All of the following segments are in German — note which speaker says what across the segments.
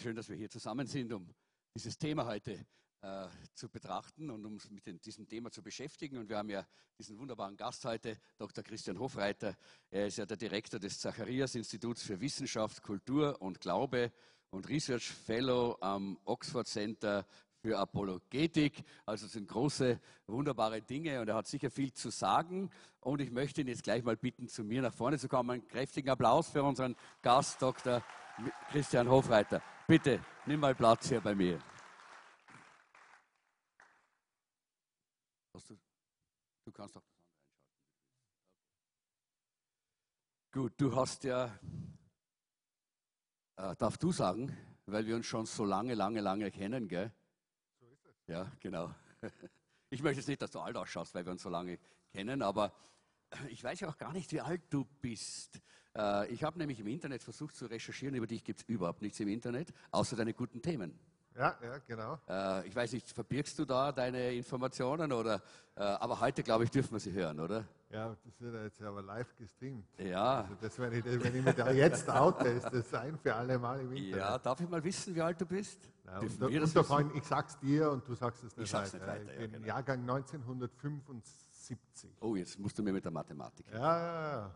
Speaker 1: schön, dass wir hier zusammen sind, um dieses Thema heute zu betrachten und uns mit diesem Thema zu beschäftigen. Und wir haben ja diesen wunderbaren Gast heute, Dr. Christian Hofreiter. Er ist ja der Direktor des Zacharias-Instituts für Wissenschaft, Kultur und Glaube und Research Fellow am Oxford Center für Apologetik. Also es sind große, wunderbare Dinge und er hat sicher viel zu sagen. Und ich möchte ihn jetzt gleich mal bitten, zu mir nach vorne zu kommen. Einen kräftigen Applaus für unseren Gast, Dr. Christian Hofreiter. Bitte, nimm mal Platz hier bei mir. Du kannst auch das andere einschalten. Gut, du hast ja, darfst du sagen, weil wir uns schon so lange kennen, gell?
Speaker 2: So ist es.
Speaker 1: Ja, genau. Ich möchte jetzt nicht, dass du alt ausschaust, weil wir uns so lange kennen, aber ich weiß ja auch gar nicht, wie alt du bist. Ich habe nämlich im Internet versucht zu recherchieren, über dich gibt es überhaupt nichts im Internet, außer deine guten Themen.
Speaker 2: Ja, genau.
Speaker 1: Ich weiß nicht, verbirgst du da deine Informationen oder? Aber heute, glaube ich, dürfen wir sie hören, oder?
Speaker 2: Ja, das wird jetzt aber live gestreamt.
Speaker 1: Ja.
Speaker 2: Also das, wenn ich mich da jetzt oute, ist das ein für alle Mal im Internet.
Speaker 1: Ja, darf ich mal wissen, wie alt du bist?
Speaker 2: Ja, und ich sag's dir und du sagst es nicht
Speaker 1: ich sag's nicht weiter.
Speaker 2: Ich
Speaker 1: Ja,
Speaker 2: bin
Speaker 1: genau.
Speaker 2: Jahrgang 1975.
Speaker 1: Oh, jetzt musst du mir mit der Mathematik.
Speaker 2: Ja.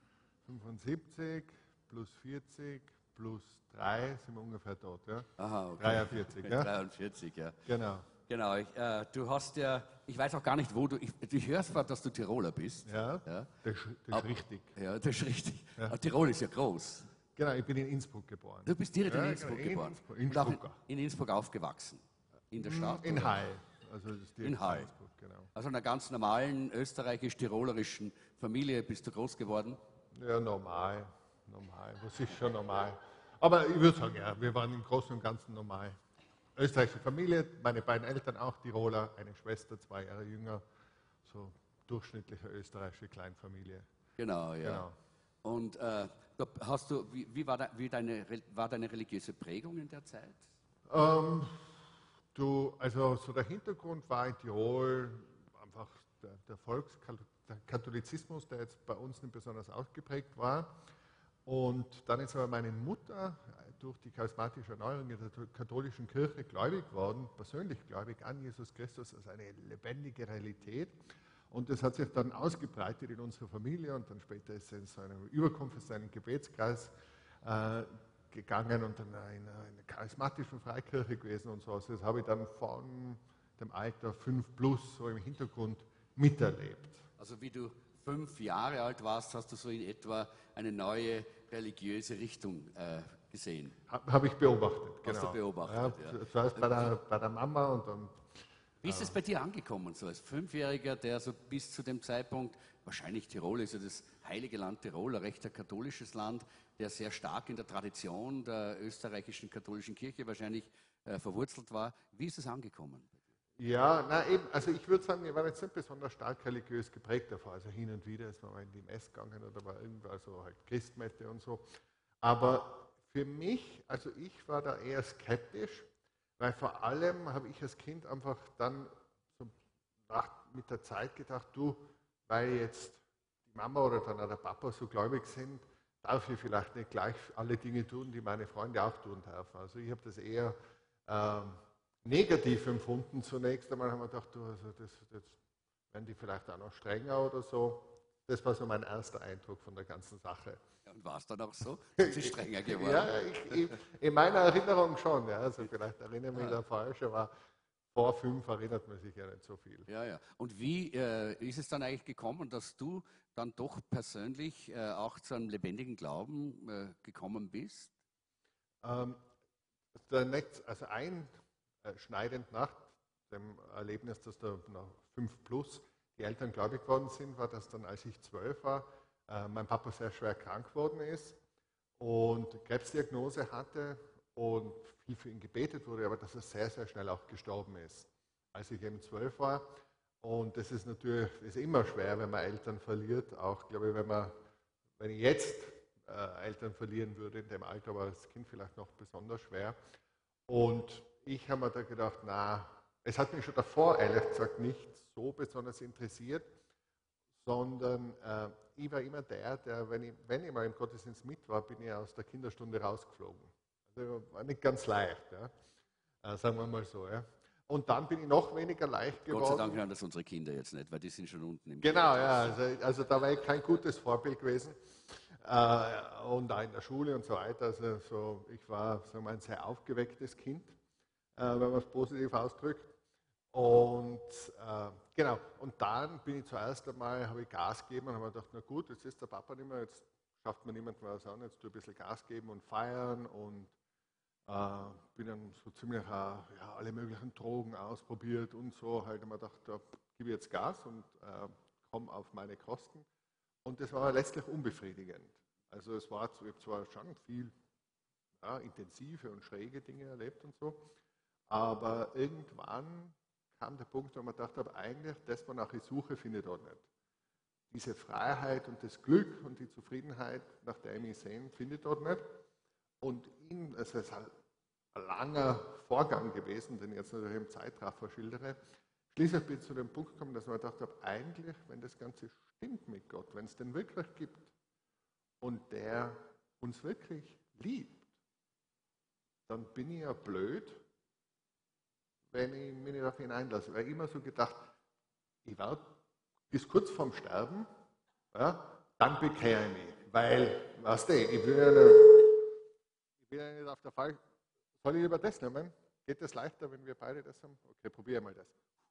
Speaker 2: 75 plus 40 plus 3 sind wir ungefähr dort, ja?
Speaker 1: Aha, okay.
Speaker 2: 43, ja?
Speaker 1: 43, ja.
Speaker 2: Genau.
Speaker 1: Genau, du hast ja, ich weiß auch gar nicht, wo du, ich höre zwar, dass du Tiroler bist.
Speaker 2: Ja, das ist richtig.
Speaker 1: Ja, das ist richtig.
Speaker 2: Ja.
Speaker 1: Aber Tirol ist ja groß.
Speaker 2: Genau, ich bin in Innsbruck geboren.
Speaker 1: Du bist direkt in Innsbruck geboren.
Speaker 2: In
Speaker 1: Und auch
Speaker 2: Stuttgart.
Speaker 1: in Innsbruck aufgewachsen. In der Stadt?
Speaker 2: In
Speaker 1: oder?
Speaker 2: Hall. Also das ist direkt
Speaker 1: In Hall.
Speaker 2: Innsbruck, genau.
Speaker 1: Also in einer ganz normalen österreichisch-tirolerischen Familie bist du groß geworden?
Speaker 2: Ja, normal. Das ist schon normal. Aber ich würde sagen, ja, wir waren im Großen und Ganzen normal. Österreichische Familie, meine beiden Eltern auch Tiroler, eine Schwester, 2 Jahre jünger. So durchschnittliche österreichische Kleinfamilie.
Speaker 1: Genau, ja.
Speaker 2: Genau.
Speaker 1: Und hast du, wie war deine religiöse Prägung in der Zeit?
Speaker 2: Also so der Hintergrund war in Tirol einfach der Volkskatholizismus, der jetzt bei uns nicht besonders ausgeprägt war. Und dann ist aber meine Mutter durch die charismatische Erneuerung in der katholischen Kirche gläubig worden, persönlich gläubig an Jesus Christus als eine lebendige Realität. Und das hat sich dann ausgebreitet in unserer Familie und dann später ist es in so einem überkonfessionellen Gebetskreis gegangen und dann in einer charismatischen Freikirche gewesen und so. Also das habe ich dann von dem Alter 5 plus so im Hintergrund miterlebt.
Speaker 1: Also wie du 5 Jahre alt warst, hast du so in etwa eine neue religiöse Richtung gesehen.
Speaker 2: Habe ich beobachtet, genau.
Speaker 1: Hast du beobachtet, ja.
Speaker 2: Zuerst bei der Mama und dann...
Speaker 1: Wie ist es bei dir angekommen, so als Fünfjähriger, der so bis zu dem Zeitpunkt, wahrscheinlich Tirol ist ja das heilige Land Tirol, ein recht katholisches Land, der sehr stark in der Tradition der österreichischen katholischen Kirche wahrscheinlich verwurzelt war. Wie ist es angekommen?
Speaker 2: Ja, na eben, also ich würde sagen, wir waren jetzt nicht besonders stark religiös geprägt davor. Also hin und wieder ist man mal in die Messe gegangen oder war irgendwann so halt Christmette und so. Aber für mich, also ich war da eher skeptisch, weil vor allem habe ich als Kind einfach dann so mit der Zeit gedacht, du, weil jetzt die Mama oder dann auch der Papa so gläubig sind, darf ich vielleicht nicht gleich alle Dinge tun, die meine Freunde auch tun dürfen. Also ich habe das eher negativ empfunden zunächst einmal, haben wir gedacht, du, also das werden die vielleicht auch noch strenger oder so. Das war so mein erster Eindruck von der ganzen Sache.
Speaker 1: Ja, und war es dann auch so? Sind sie strenger geworden?
Speaker 2: Ja, in meiner Erinnerung schon. Ja. Also vielleicht erinnere mich da falsch, aber vor 5 erinnert man sich ja nicht so viel.
Speaker 1: Ja. Und wie ist es dann eigentlich gekommen, dass du dann doch persönlich auch zu einem lebendigen Glauben gekommen bist?
Speaker 2: Einschneidend nach dem Erlebnis, dass da nach 5 plus die Eltern gläubig geworden sind, war das dann, als ich 12 war, mein Papa sehr schwer krank geworden ist und Krebsdiagnose hatte und viel für ihn gebetet wurde, aber dass er sehr, sehr schnell auch gestorben ist, als ich eben 12 war. Und das ist natürlich immer schwer, wenn man Eltern verliert, auch glaube ich, wenn ich jetzt Eltern verlieren würde in dem Alter, war das Kind vielleicht noch besonders schwer. Und ich habe mir da gedacht, es hat mich schon davor, ehrlich gesagt, nicht so besonders interessiert, sondern ich war immer der, wenn ich mal im Gottesdienst mit war, bin ich aus der Kinderstunde rausgeflogen. Also war nicht ganz leicht, ja. Sagen wir mal so. Ja. Und dann bin ich noch weniger leicht geworden.
Speaker 1: Gott sei Dank hören das unsere Kinder jetzt nicht, weil die sind schon unten im
Speaker 2: Genau, ja. Also da war ich kein gutes Vorbild gewesen. Und auch in der Schule und so weiter. Also so, ich war, sagen wir mal, ein sehr aufgewecktes Kind, wenn man es positiv ausdrückt. Und genau, und dann bin ich zuerst einmal, habe ich Gas gegeben und habe mir gedacht, na gut, jetzt ist der Papa nicht mehr, jetzt schafft mir niemand was an, jetzt tue ich ein bisschen Gas geben und feiern und bin dann so ziemlich alle möglichen Drogen ausprobiert und so, halt habe mir gedacht, da gebe ich jetzt Gas und komme auf meine Kosten. Und das war letztlich unbefriedigend. Also es war ich habe zwar schon viel intensive und schräge Dinge erlebt und so, aber irgendwann kam der Punkt, wo man gedacht habe, eigentlich das, wonach ich suche, finde ich dort nicht. Diese Freiheit und das Glück und die Zufriedenheit, nach der ich mich sehne, finde ich dort nicht. Und es ist halt ein langer Vorgang gewesen, den ich jetzt natürlich im Zeitraffer schildere. Schließlich bin ich zu dem Punkt gekommen, dass ich mir gedacht habe, eigentlich, wenn das Ganze stimmt mit Gott, wenn es den wirklich gibt und der uns wirklich liebt, dann bin ich ja blöd, wenn ich mich nicht auf ihn einlasse. Weil ich immer so gedacht, ich warte bis kurz vorm Sterben, ja, dann bekehre ich mich. Weil, weißt du, ich will ja nicht auf der Fall. Soll ich lieber das nehmen? Geht das leichter, wenn wir beide das haben? Okay, probiere mal das.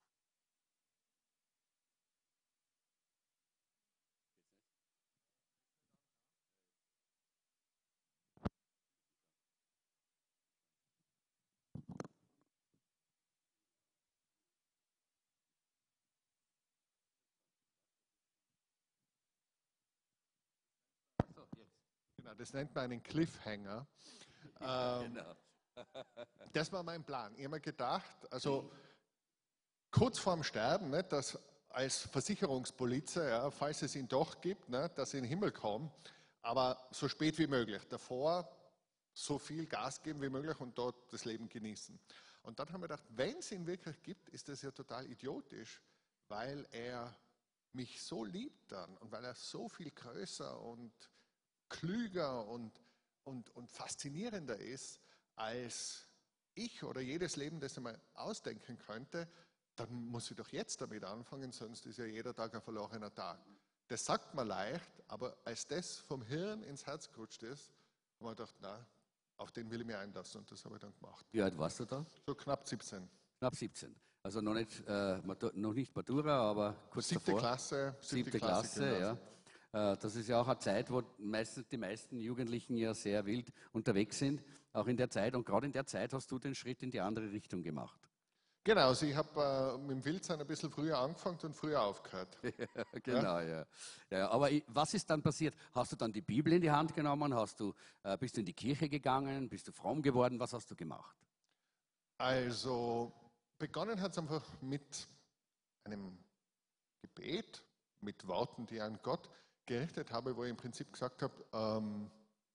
Speaker 2: Genau, das nennt man einen Cliffhanger.
Speaker 1: Genau.
Speaker 2: Das war mein Plan. Ich habe mir gedacht, also kurz vorm Sterben, nicht, dass als Versicherungspolizei, ja, falls es ihn doch gibt, nicht, dass ich in den Himmel komme, aber so spät wie möglich. Davor so viel Gas geben wie möglich und dort das Leben genießen. Und dann haben wir gedacht, wenn es ihn wirklich gibt, ist das ja total idiotisch, weil er mich so liebt dann und weil er so viel größer und klüger und faszinierender ist, als ich oder jedes Leben, das ich mir ausdenken könnte, dann muss ich doch jetzt damit anfangen, sonst ist ja jeder Tag ein verlorener Tag. Das sagt man leicht, aber als das vom Hirn ins Herz gerutscht ist, haben wir gedacht, na, auf den will ich mich einlassen und das habe ich dann gemacht.
Speaker 1: Wie alt warst du da?
Speaker 2: So knapp 17.
Speaker 1: Knapp 17. Also noch nicht Matura, aber kurz davor.
Speaker 2: Siebte Klasse,
Speaker 1: ja. Das ist ja auch eine Zeit, wo meistens die meisten Jugendlichen ja sehr wild unterwegs sind, auch in der Zeit. Und gerade in der Zeit hast du den Schritt in die andere Richtung gemacht.
Speaker 2: Genau, also ich habe mit dem Wildsein ein bisschen früher angefangen und früher aufgehört.
Speaker 1: Genau, ja. Aber was ist dann passiert? Hast du dann die Bibel in die Hand genommen? Bist du in die Kirche gegangen? Bist du fromm geworden? Was hast du gemacht?
Speaker 2: Also begonnen hat es einfach mit einem Gebet, mit Worten, die ich an Gott gerichtet habe, wo ich im Prinzip gesagt habe,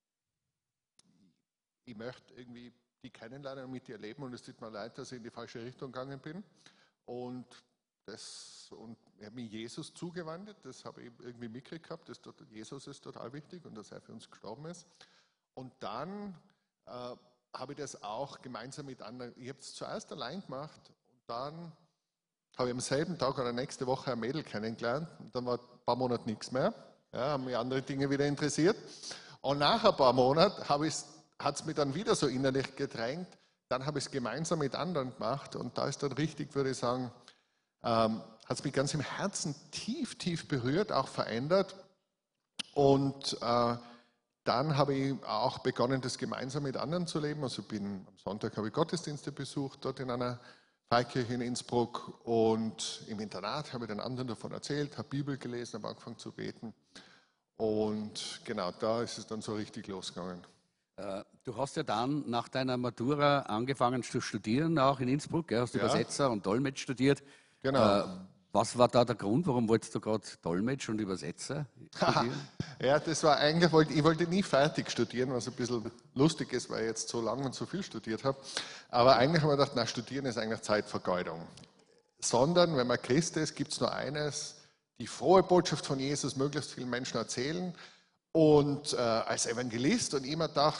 Speaker 2: ich möchte irgendwie die kennenlernen und mit ihr leben und es tut mir leid, dass ich in die falsche Richtung gegangen bin. Und ich habe mich Jesus zugewandt, das habe ich irgendwie mitgekriegt gehabt, Jesus ist total wichtig und dass er für uns gestorben ist. Und dann habe ich das auch gemeinsam mit anderen, ich habe es zuerst allein gemacht und dann habe ich am selben Tag oder nächste Woche ein Mädel kennengelernt und dann war ein paar Monate nichts mehr, ja, haben mich andere Dinge wieder interessiert und nach ein paar Monaten hat es mich dann wieder so innerlich gedrängt, dann habe ich es gemeinsam mit anderen gemacht und da ist dann richtig, würde ich sagen, hat es mich ganz im Herzen tief, tief berührt, auch verändert und dann habe ich auch begonnen, das gemeinsam mit anderen zu leben. Also am Sonntag habe ich Gottesdienste besucht, dort in einer Freikirche in Innsbruck und im Internat habe ich den anderen davon erzählt, habe Bibel gelesen, habe angefangen zu beten und genau, da ist es dann so richtig losgegangen.
Speaker 1: Du hast ja dann nach deiner Matura angefangen zu studieren, auch in Innsbruck, gell? Hast Übersetzer und Dolmetsch studiert.
Speaker 2: Genau.
Speaker 1: Was war da der Grund, warum wolltest du gerade Dolmetsch und Übersetzer studieren?
Speaker 2: Ja, das war eigentlich, ich wollte nie fertig studieren, was ein bisschen lustig ist, weil ich jetzt so lange und so viel studiert habe. Aber eigentlich habe ich gedacht, na, studieren ist eigentlich Zeitvergeudung. Sondern, wenn man Christ ist, gibt es nur eines, die frohe Botschaft von Jesus möglichst vielen Menschen erzählen. Und als Evangelist und immer gedacht,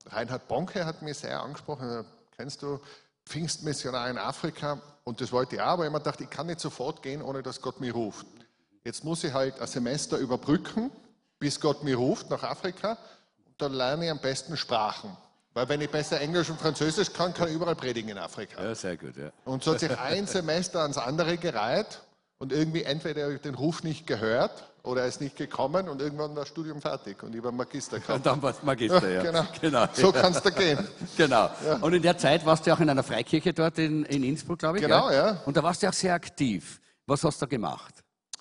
Speaker 2: Reinhard Bonke hat mich sehr angesprochen, kennst du, Pfingstmissionar in Afrika, und das wollte ich auch, aber ich habe mir gedacht, ich kann nicht sofort gehen, ohne dass Gott mich ruft. Jetzt muss ich halt ein Semester überbrücken, bis Gott mich ruft nach Afrika, und dann lerne ich am besten Sprachen. Weil wenn ich besser Englisch und Französisch kann, kann ich überall predigen in Afrika.
Speaker 1: Ja, sehr gut, ja.
Speaker 2: Und so hat sich ein Semester ans andere gereiht und irgendwie entweder habe ich den Ruf nicht gehört oder er ist nicht gekommen und irgendwann war das Studium fertig und ich habe Magister
Speaker 1: Und
Speaker 2: gehabt.
Speaker 1: dann warst du Magister, ja.
Speaker 2: Genau. So kann es da gehen.
Speaker 1: Genau. Ja. Und in der Zeit warst du auch in einer Freikirche dort in Innsbruck, glaube ich.
Speaker 2: Genau, ja.
Speaker 1: Und da warst du auch sehr aktiv. Was hast du gemacht?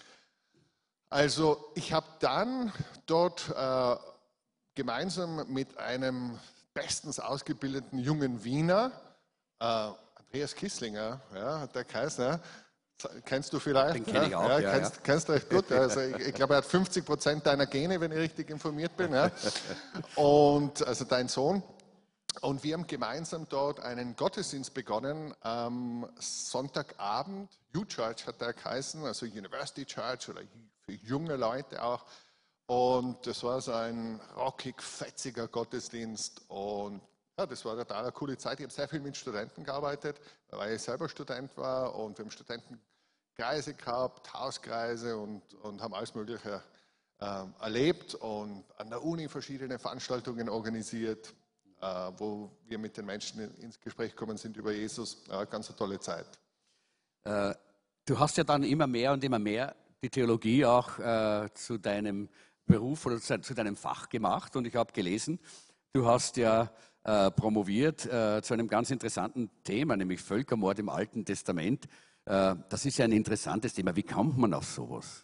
Speaker 2: Also ich habe dann dort gemeinsam mit einem bestens ausgebildeten jungen Wiener, Andreas Kisslinger, ja, der Kaiser, kennst du vielleicht?
Speaker 1: Den kenne ich auch, ja.
Speaker 2: Kennst du recht gut. Also ich glaube, er hat 50% deiner Gene, wenn ich richtig informiert bin. Ja. Und also dein Sohn. Und wir haben gemeinsam dort einen Gottesdienst begonnen am Sonntagabend. U-Church hat der geheißen, also University Church oder für junge Leute auch. Und das war so ein rockig, fetziger Gottesdienst. Und ja, das war eine total coole Zeit. Ich habe sehr viel mit Studenten gearbeitet, weil ich selber Student war. Und wir haben Studentenkreise gehabt, Hauskreise und haben alles Mögliche erlebt. Und an der Uni verschiedene Veranstaltungen organisiert, wo wir mit den Menschen ins Gespräch gekommen sind über Jesus. Ganz eine tolle Zeit.
Speaker 1: Du hast ja dann immer mehr und immer mehr die Theologie auch zu deinem Beruf oder zu deinem Fach gemacht. Und ich habe gelesen, du hast ja promoviert zu einem ganz interessanten Thema, nämlich Völkermord im Alten Testament. Das ist ja ein interessantes Thema. Wie kommt man auf sowas?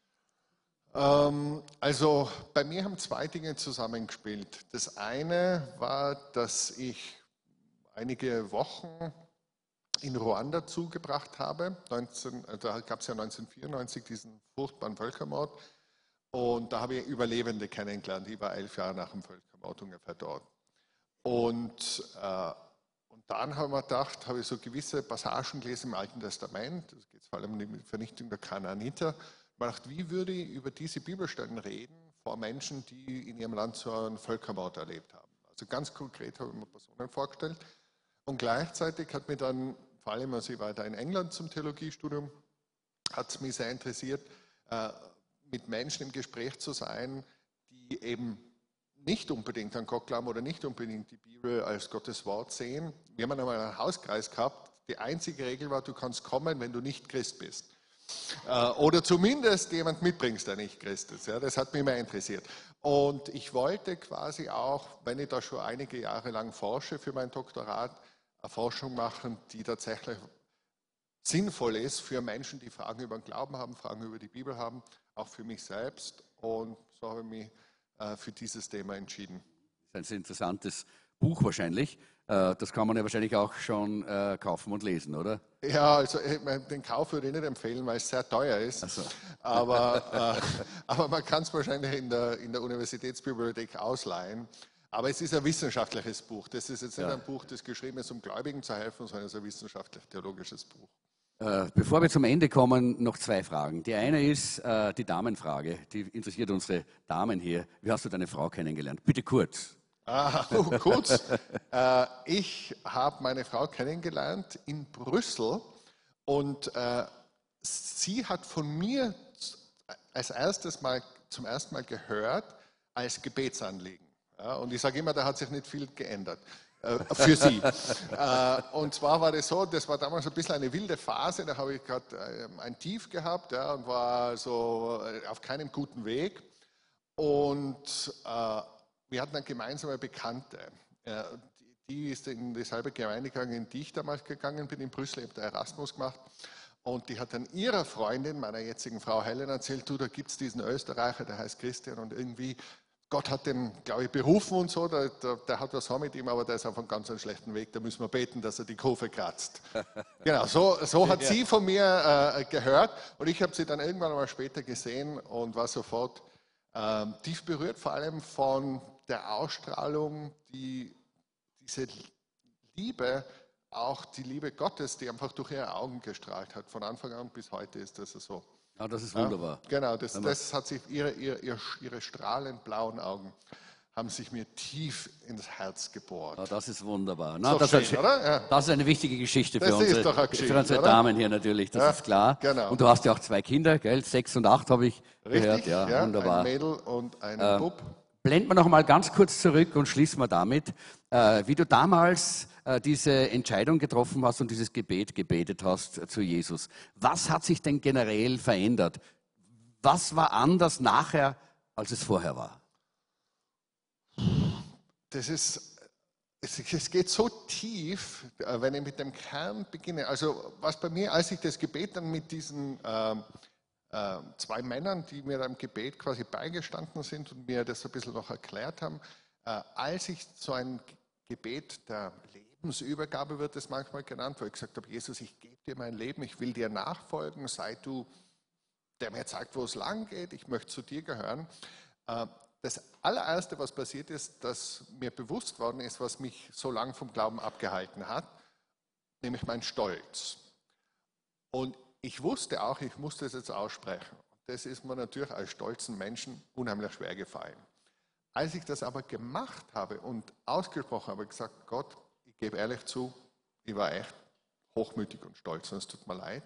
Speaker 2: Also bei mir haben zwei Dinge zusammengespielt. Das eine war, dass ich einige Wochen in Ruanda zugebracht habe. Da gab es ja 1994 diesen furchtbaren Völkermord. Und da habe ich Überlebende kennengelernt. Ich war 11 Jahre nach dem Völkermord ungefähr dort. Und dann habe ich mir gedacht, habe ich so gewisse Passagen gelesen im Alten Testament. Das geht vor allem um die Vernichtung der Kanaaniter. Ich habe gedacht, wie würde ich über diese Bibelstellen reden vor Menschen, die in ihrem Land so einen Völkermord erlebt haben. Also ganz konkret habe ich mir Personen vorgestellt. Und gleichzeitig hat mich dann, vor allem als ich war da in England zum Theologiestudium, hat es mich sehr interessiert, mit Menschen im Gespräch zu sein, die eben nicht unbedingt an Gott glauben oder nicht unbedingt die Bibel als Gottes Wort sehen. Wir haben einmal einen Hauskreis gehabt. Die einzige Regel war, du kannst kommen, wenn du nicht Christ bist. Oder zumindest jemand mitbringst, der nicht Christ ist. Ja, das hat mich mehr interessiert. Und ich wollte quasi auch, wenn ich da schon einige Jahre lang forsche für mein Doktorat, eine Forschung machen, die tatsächlich sinnvoll ist für Menschen, die Fragen über den Glauben haben, Fragen über die Bibel haben, auch für mich selbst. Und so habe ich mich für dieses Thema entschieden.
Speaker 1: Das ist ein interessantes Buch wahrscheinlich. Das kann man ja wahrscheinlich auch schon kaufen und lesen, oder?
Speaker 2: Ja, also den Kauf würde ich nicht empfehlen, weil es sehr teuer ist.
Speaker 1: So.
Speaker 2: Aber man kann es wahrscheinlich in der Universitätsbibliothek ausleihen. Aber es ist ein wissenschaftliches Buch. Das ist jetzt nicht ein Buch, das geschrieben ist, um Gläubigen zu helfen, sondern es ist ein wissenschaftlich-theologisches Buch.
Speaker 1: Bevor wir zum Ende kommen, noch zwei Fragen. Die eine ist die Damenfrage. Die interessiert unsere Damen hier. Wie hast du deine Frau kennengelernt? Bitte kurz.
Speaker 2: Kurz. Ich habe meine Frau kennengelernt in Brüssel und sie hat von mir zum ersten Mal gehört als Gebetsanliegen. Ja, und ich sage immer, da hat sich nicht viel geändert für sie. Und zwar war das so, das war damals ein bisschen eine wilde Phase, da habe ich gerade ein Tief gehabt, ja, und war so auf keinem guten Weg. Und wir hatten eine gemeinsame Bekannte, die ist in dieselbe Gemeinde gegangen, in die ich damals gegangen bin, in Brüssel, ich habe da Erasmus gemacht. Und die hat dann ihrer Freundin, meiner jetzigen Frau Helen, erzählt, du, da gibt es diesen Österreicher, der heißt Christian und irgendwie, Gott hat den, glaube ich, berufen und so, der hat was mit ihm, aber der ist auf einem ganz schlechten Weg, da müssen wir beten, dass er die Kurve kratzt. Genau, so hat sie von mir gehört und ich habe sie dann irgendwann mal später gesehen und war sofort tief berührt, vor allem von der Ausstrahlung, diese Liebe, auch die Liebe Gottes, die einfach durch ihre Augen gestrahlt hat. Von Anfang an bis heute ist das so.
Speaker 1: Ja, das ist wunderbar.
Speaker 2: Genau, das hat sich ihre strahlend blauen Augen haben sich mir tief ins Herz gebohrt.
Speaker 1: Ja, das ist wunderbar.
Speaker 2: Na, das, schön, oder? Ja.
Speaker 1: Das ist eine wichtige Geschichte für
Speaker 2: für
Speaker 1: unsere Damen hier natürlich, das ist klar.
Speaker 2: Genau.
Speaker 1: Und du hast ja auch 2 Kinder, gell? 6 und 8 habe ich
Speaker 2: Richtig,
Speaker 1: gehört. Ja, wunderbar.
Speaker 2: Ein Mädel und ein Bub.
Speaker 1: Blenden wir noch mal ganz kurz zurück und schließen wir damit, wie du damals diese Entscheidung getroffen hast und dieses Gebet gebetet hast zu Jesus. Was hat sich denn generell verändert? Was war anders nachher, als es vorher war?
Speaker 2: Es geht so tief, wenn ich mit dem Kern beginne. Also was bei mir, als ich das Gebet dann mit diesen 2 Männern, die mir im Gebet quasi beigestanden sind und mir das ein bisschen noch erklärt haben, als ich so ein Gebet der Lebensübergabe, wird es manchmal genannt, wo ich gesagt habe, Jesus, ich gebe dir mein Leben, ich will dir nachfolgen, sei du, der mir zeigt, wo es lang geht, ich möchte zu dir gehören. Das allererste, was passiert ist, dass mir bewusst worden ist, was mich so lange vom Glauben abgehalten hat, nämlich mein Stolz. Und ich wusste auch, ich musste es jetzt aussprechen. Das ist mir natürlich als stolzen Menschen unheimlich schwer gefallen. Als ich das aber gemacht habe und ausgesprochen habe, gesagt, Gott, ich gebe ehrlich zu, ich war echt hochmütig und stolz und es tut mir leid,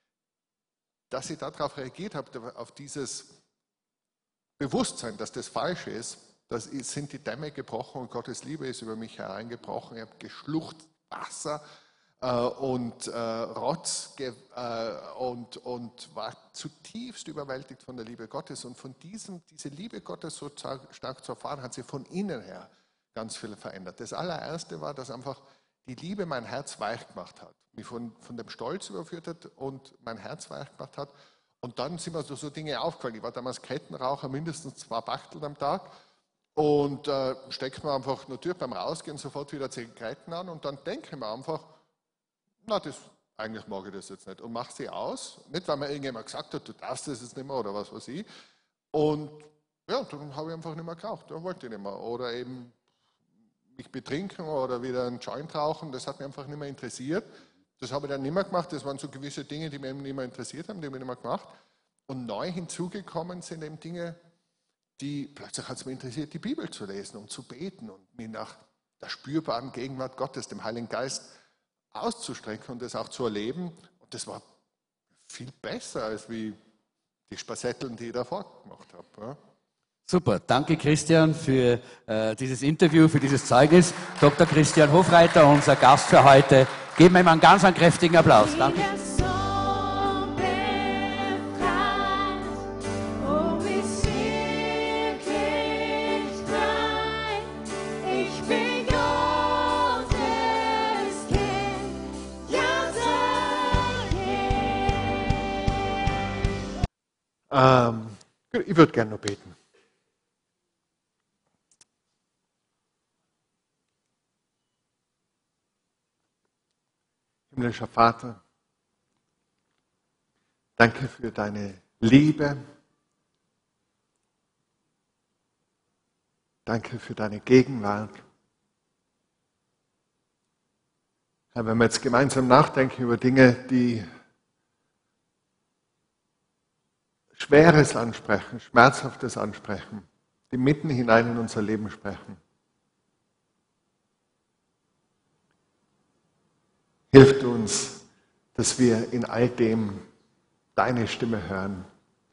Speaker 2: dass ich darauf reagiert habe, auf dieses Bewusstsein, dass das falsch ist, das sind die Dämme gebrochen und Gottes Liebe ist über mich hereingebrochen. Ich habe geschluchzt, Wasser und Rotz und war zutiefst überwältigt von der Liebe Gottes. Und von diese Liebe Gottes so stark zu erfahren, hat sie von innen her ganz viel verändert. Das allererste war, dass einfach die Liebe mein Herz weich gemacht hat, mich von dem Stolz überführt hat und mein Herz weich gemacht hat. Und dann sind mir so Dinge aufgefallen. Ich war damals Kettenraucher, mindestens 2 Bachteln am Tag. Und steckt mir einfach natürlich beim Rausgehen sofort wieder Zigaretten an. Und dann denke ich mir einfach, na, eigentlich mag ich das jetzt nicht. Und mache sie aus. Nicht, weil mir irgendjemand gesagt hat, du darfst das jetzt nicht mehr oder was weiß ich. Und ja, dann habe ich einfach nicht mehr geraucht. Dann wollte ich nicht mehr. Oder eben mich betrinken oder wieder einen Joint rauchen. Das hat mich einfach nicht mehr interessiert. Das habe ich dann nicht mehr gemacht. Das waren so gewisse Dinge, die mich eben nicht mehr interessiert haben, die habe ich nicht mehr gemacht. Und neu hinzugekommen sind eben Dinge, die plötzlich hat es mich interessiert, die Bibel zu lesen und zu beten und mich nach der spürbaren Gegenwart Gottes, dem Heiligen Geist, auszustrecken und das auch zu erleben. Und das war viel besser als wie die Spassetteln, die ich davor gemacht habe. Ja.
Speaker 1: Super, danke Christian für dieses Interview, für dieses Zeugnis. Dr. Christian Hofreiter, unser Gast für heute. Geben wir ihm einen ganz kräftigen Applaus. Danke.
Speaker 2: Ich würde gerne noch beten. Himmlischer Vater, danke für deine Liebe. Danke für deine Gegenwart. Herr, wenn wir jetzt gemeinsam nachdenken über Dinge, die Schweres ansprechen, Schmerzhaftes ansprechen, die mitten hinein in unser Leben sprechen. Hilf uns, dass wir in all dem deine Stimme hören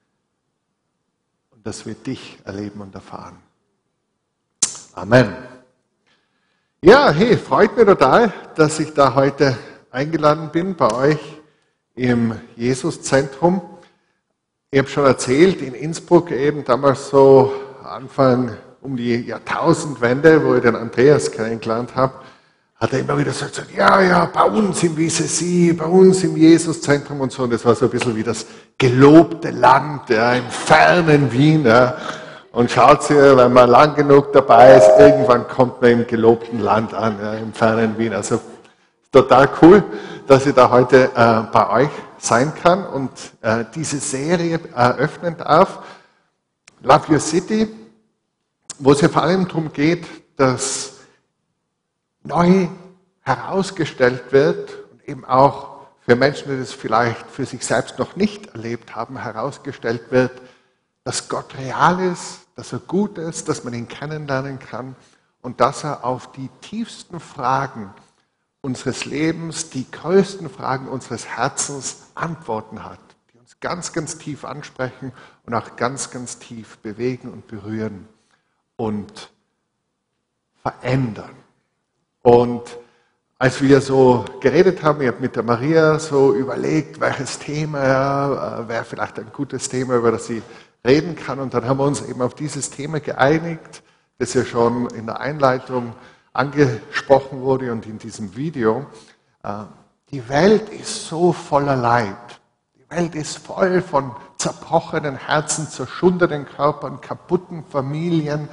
Speaker 2: und dass wir dich erleben und erfahren. Amen. Ja, hey, freut mich total, dass ich da heute eingeladen bin bei euch im Jesuszentrum. Ich habe schon erzählt, in Innsbruck eben damals so Anfang um die Jahrtausendwende, wo ich den Andreas kennengelernt habe, hat er immer wieder gesagt, ja, bei uns im WCC, bei uns im Jesuszentrum und so. Und das war so ein bisschen wie das gelobte Land, ja, im fernen Wien. Ja. Und schaut sich, wenn man lang genug dabei ist, irgendwann kommt man im gelobten Land an, ja, im fernen Wien. Also total cool, dass ich da heute bei euch sein kann und diese Serie eröffnen darf. Love Your City, wo es ja vor allem darum geht, dass neu herausgestellt wird und eben auch für Menschen, die das vielleicht für sich selbst noch nicht erlebt haben, herausgestellt wird, dass Gott real ist, dass er gut ist, dass man ihn kennenlernen kann und dass er auf die tiefsten Fragen unseres Lebens, die größten Fragen unseres Herzens Antworten hat, die uns ganz, ganz tief ansprechen und auch ganz, ganz tief bewegen und berühren und verändern. Und als wir so geredet haben, ich habe mit der Maria so überlegt, welches Thema wäre vielleicht ein gutes Thema, über das sie reden kann. Und dann haben wir uns eben auf dieses Thema geeinigt, das ja schon in der Einleitung angesprochen wurde und in diesem Video. Die Welt ist so voller Leid. Die Welt ist voll von zerbrochenen Herzen, zerschundenen Körpern, kaputten Familien,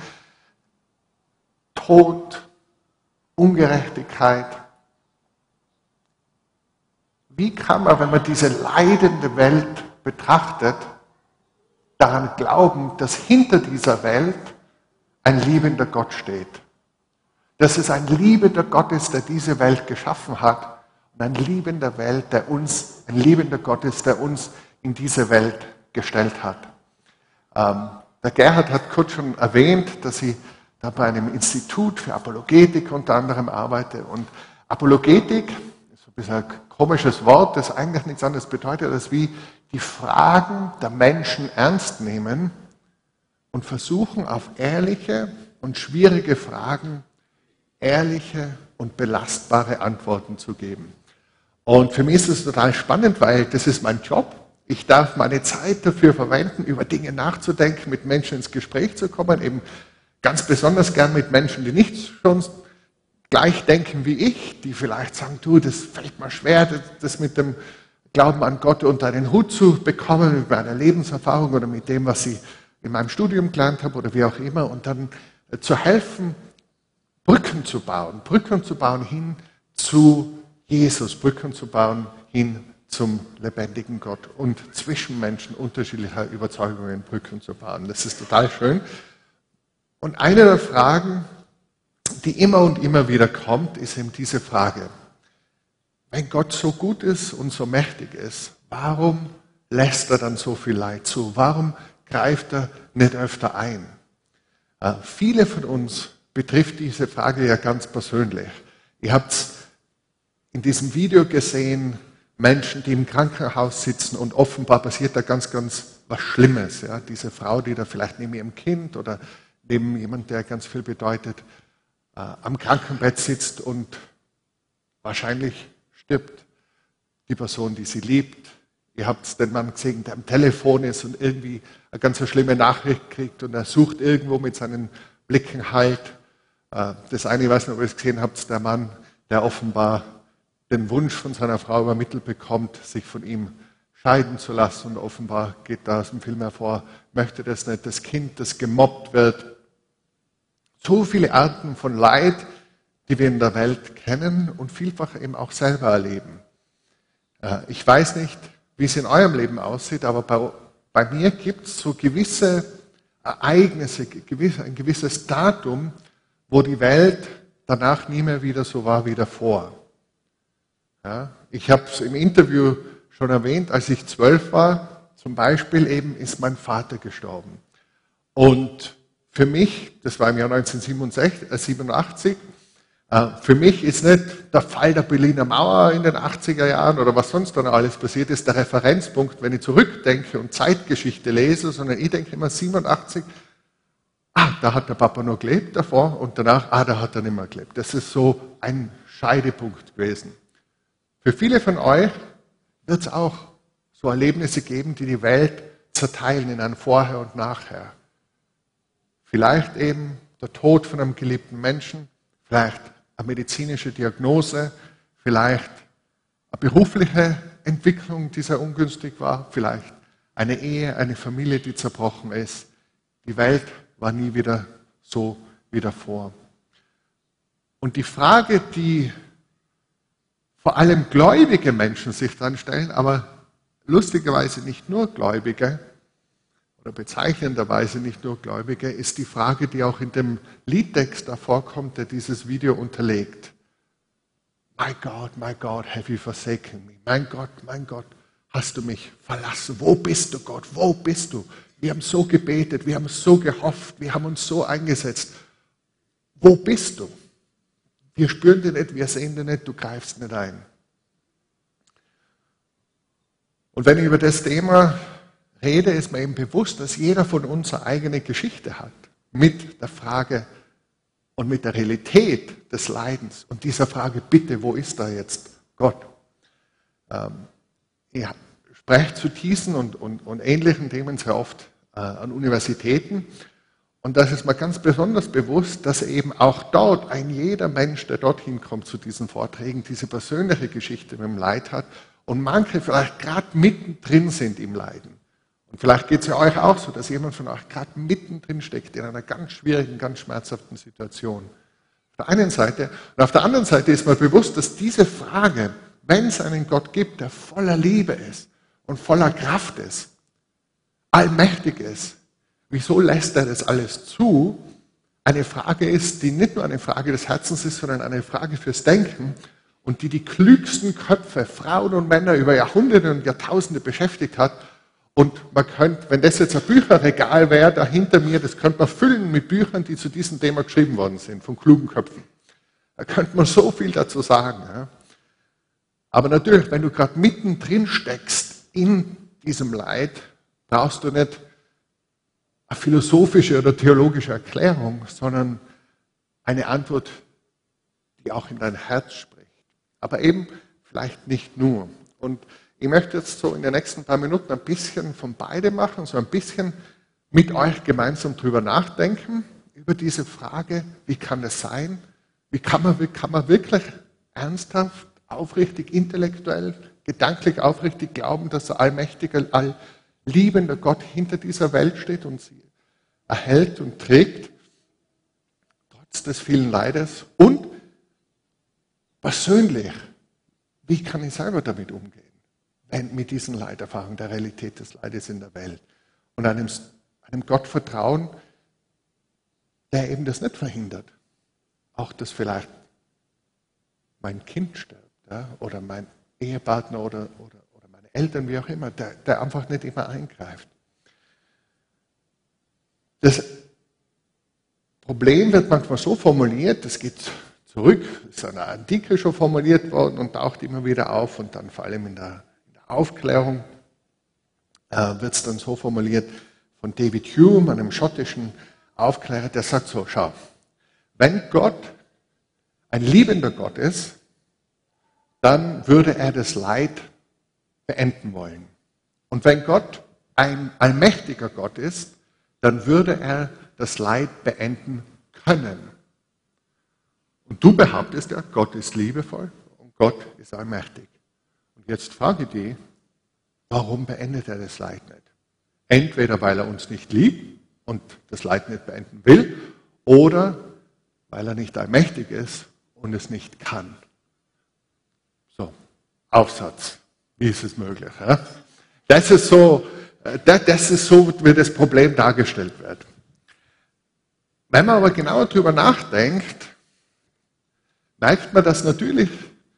Speaker 2: Tod, Ungerechtigkeit. Wie kann man, wenn man diese leidende Welt betrachtet, daran glauben, dass hinter dieser Welt ein liebender Gott steht? Dass es ein liebender Gott ist, der diese Welt geschaffen hat und ein liebender Gott ist, der uns in diese Welt gestellt hat. Der Gerhard hat kurz schon erwähnt, dass ich da bei einem Institut für Apologetik unter anderem arbeite. Und Apologetik ist ein bisschen ein komisches Wort, das eigentlich nichts anderes bedeutet, als wie die Fragen der Menschen ernst nehmen und versuchen, auf ehrliche und schwierige Fragen ehrliche und belastbare Antworten zu geben. Und für mich ist es total spannend, weil das ist mein Job. Ich darf meine Zeit dafür verwenden, über Dinge nachzudenken, mit Menschen ins Gespräch zu kommen, eben ganz besonders gern mit Menschen, die nicht schon gleich denken wie ich, die vielleicht sagen, du, das fällt mir schwer, das mit dem Glauben an Gott unter einen Hut zu bekommen, mit meiner Lebenserfahrung oder mit dem, was ich in meinem Studium gelernt habe oder wie auch immer, und dann zu helfen, Brücken zu bauen hin zu Jesus, Brücken zu bauen hin zum lebendigen Gott und zwischen Menschen unterschiedlicher Überzeugungen Brücken zu bauen. Das ist total schön. Und eine der Fragen, die immer und immer wieder kommt, ist eben diese Frage: Wenn Gott so gut ist und so mächtig ist, warum lässt er dann so viel Leid zu? Warum greift er nicht öfter ein? Viele von uns betrifft diese Frage ja ganz persönlich. Ihr habt in diesem Video gesehen, Menschen, die im Krankenhaus sitzen und offenbar passiert da ganz, ganz was Schlimmes. Ja? Diese Frau, die da vielleicht neben ihrem Kind oder neben jemand, der ganz viel bedeutet, am Krankenbett sitzt und wahrscheinlich stirbt die Person, die sie liebt. Ihr habt den Mann gesehen, der am Telefon ist und irgendwie eine ganz schlimme Nachricht kriegt und er sucht irgendwo mit seinen Blicken Halt. Das eine, ich weiß nicht, ob ihr es gesehen habt, der Mann, der offenbar den Wunsch von seiner Frau übermittelt bekommt, sich von ihm scheiden zu lassen. Und offenbar geht da aus dem Film hervor, möchte das nicht. Das Kind, das gemobbt wird. So viele Arten von Leid, die wir in der Welt kennen und vielfach eben auch selber erleben. Ich weiß nicht, wie es in eurem Leben aussieht, aber bei mir gibt es so gewisse Ereignisse, ein gewisses Datum, wo die Welt danach nie mehr wieder so war wie davor. Ja, ich habe es im Interview schon erwähnt, als ich 12 war, zum Beispiel eben ist mein Vater gestorben. Und für mich, das war im Jahr 1987, für mich ist nicht der Fall der Berliner Mauer in den 80er Jahren oder was sonst dann alles passiert ist, der Referenzpunkt, wenn ich zurückdenke und Zeitgeschichte lese, sondern ich denke immer 87, da hat der Papa noch gelebt davor und danach, da hat er nicht mehr gelebt. Das ist so ein Scheidepunkt gewesen. Für viele von euch wird es auch so Erlebnisse geben, die die Welt zerteilen in ein Vorher und Nachher. Vielleicht eben der Tod von einem geliebten Menschen, vielleicht eine medizinische Diagnose, vielleicht eine berufliche Entwicklung, die sehr ungünstig war, vielleicht eine Ehe, eine Familie, die zerbrochen ist. Die Welt war nie wieder so wie davor. Und die Frage, die vor allem gläubige Menschen sich dann stellen, aber lustigerweise nicht nur Gläubige, oder bezeichnenderweise nicht nur Gläubige, ist die Frage, die auch in dem Liedtext davor kommt, der dieses Video unterlegt. My God, have you forsaken me? Mein Gott, hast du mich verlassen? Wo bist du, Gott? Wo bist du? Wir haben so gebetet, wir haben so gehofft, wir haben uns so eingesetzt. Wo bist du? Wir spüren dich nicht, wir sehen dich nicht, du greifst nicht ein. Und wenn ich über das Thema rede, ist mir eben bewusst, dass jeder von uns eine eigene Geschichte hat mit der Frage und mit der Realität des Leidens und dieser Frage, bitte, wo ist da jetzt Gott? Ich spreche zu diesen und ähnlichen Themen sehr oft an Universitäten und das ist mir ganz besonders bewusst, dass eben auch dort ein jeder Mensch, der dorthin kommt zu diesen Vorträgen, diese persönliche Geschichte mit dem Leid hat und manche vielleicht gerade mittendrin sind im Leiden. Und vielleicht geht es ja euch auch so, dass jemand von euch gerade mittendrin steckt in einer ganz schwierigen, ganz schmerzhaften Situation. Auf der einen Seite. Und auf der anderen Seite ist mir bewusst, dass diese Frage, wenn es einen Gott gibt, der voller Liebe ist und voller Kraft ist, allmächtig ist, wieso lässt er das alles zu, eine Frage ist, die nicht nur eine Frage des Herzens ist, sondern eine Frage fürs Denken und die klügsten Köpfe, Frauen und Männer über Jahrhunderte und Jahrtausende beschäftigt hat. Und man könnte, wenn das jetzt ein Bücherregal wäre, da hinter mir, das könnte man füllen mit Büchern, die zu diesem Thema geschrieben worden sind, von klugen Köpfen. Da könnte man so viel dazu sagen. Ja. Aber natürlich, wenn du gerade mittendrin steckst in diesem Leid, brauchst du nicht eine philosophische oder theologische Erklärung, sondern eine Antwort, die auch in dein Herz spricht. Aber eben vielleicht nicht nur. Und ich möchte jetzt so in den nächsten paar Minuten ein bisschen von beidem machen, so ein bisschen mit euch gemeinsam drüber nachdenken, über diese Frage, wie kann es sein, wie kann man wirklich ernsthaft, aufrichtig, intellektuell, gedanklich aufrichtig glauben, dass der allmächtige, allliebende Gott hinter dieser Welt steht und sie erhält und trägt, trotz des vielen Leides und persönlich, wie kann ich selber damit umgehen? Mit diesen Leiterfahrungen, der Realität des Leides in der Welt und einem Gott vertrauen, der eben das nicht verhindert. Auch, dass vielleicht mein Kind stirbt, ja, oder mein Ehepartner oder meine Eltern, wie auch immer, der einfach nicht immer eingreift. Das Problem wird manchmal so formuliert, das geht zurück, ist in der Antike schon formuliert worden und taucht immer wieder auf und dann vor allem in der Aufklärung wird es dann so formuliert von David Hume, einem schottischen Aufklärer, der sagt so, schau, wenn Gott ein liebender Gott ist, dann würde er das Leid beenden wollen. Und wenn Gott ein allmächtiger Gott ist, dann würde er das Leid beenden können. Und du behauptest ja, Gott ist liebevoll und Gott ist allmächtig. Jetzt frage ich dich, warum beendet er das Leid nicht? Entweder weil er uns nicht liebt und das Leid nicht beenden will, oder weil er nicht allmächtig ist und es nicht kann. So, Aufsatz. Wie ist es möglich? Ja? Das ist so, wie das Problem dargestellt wird. Wenn man aber genauer darüber nachdenkt, merkt man, dass natürlich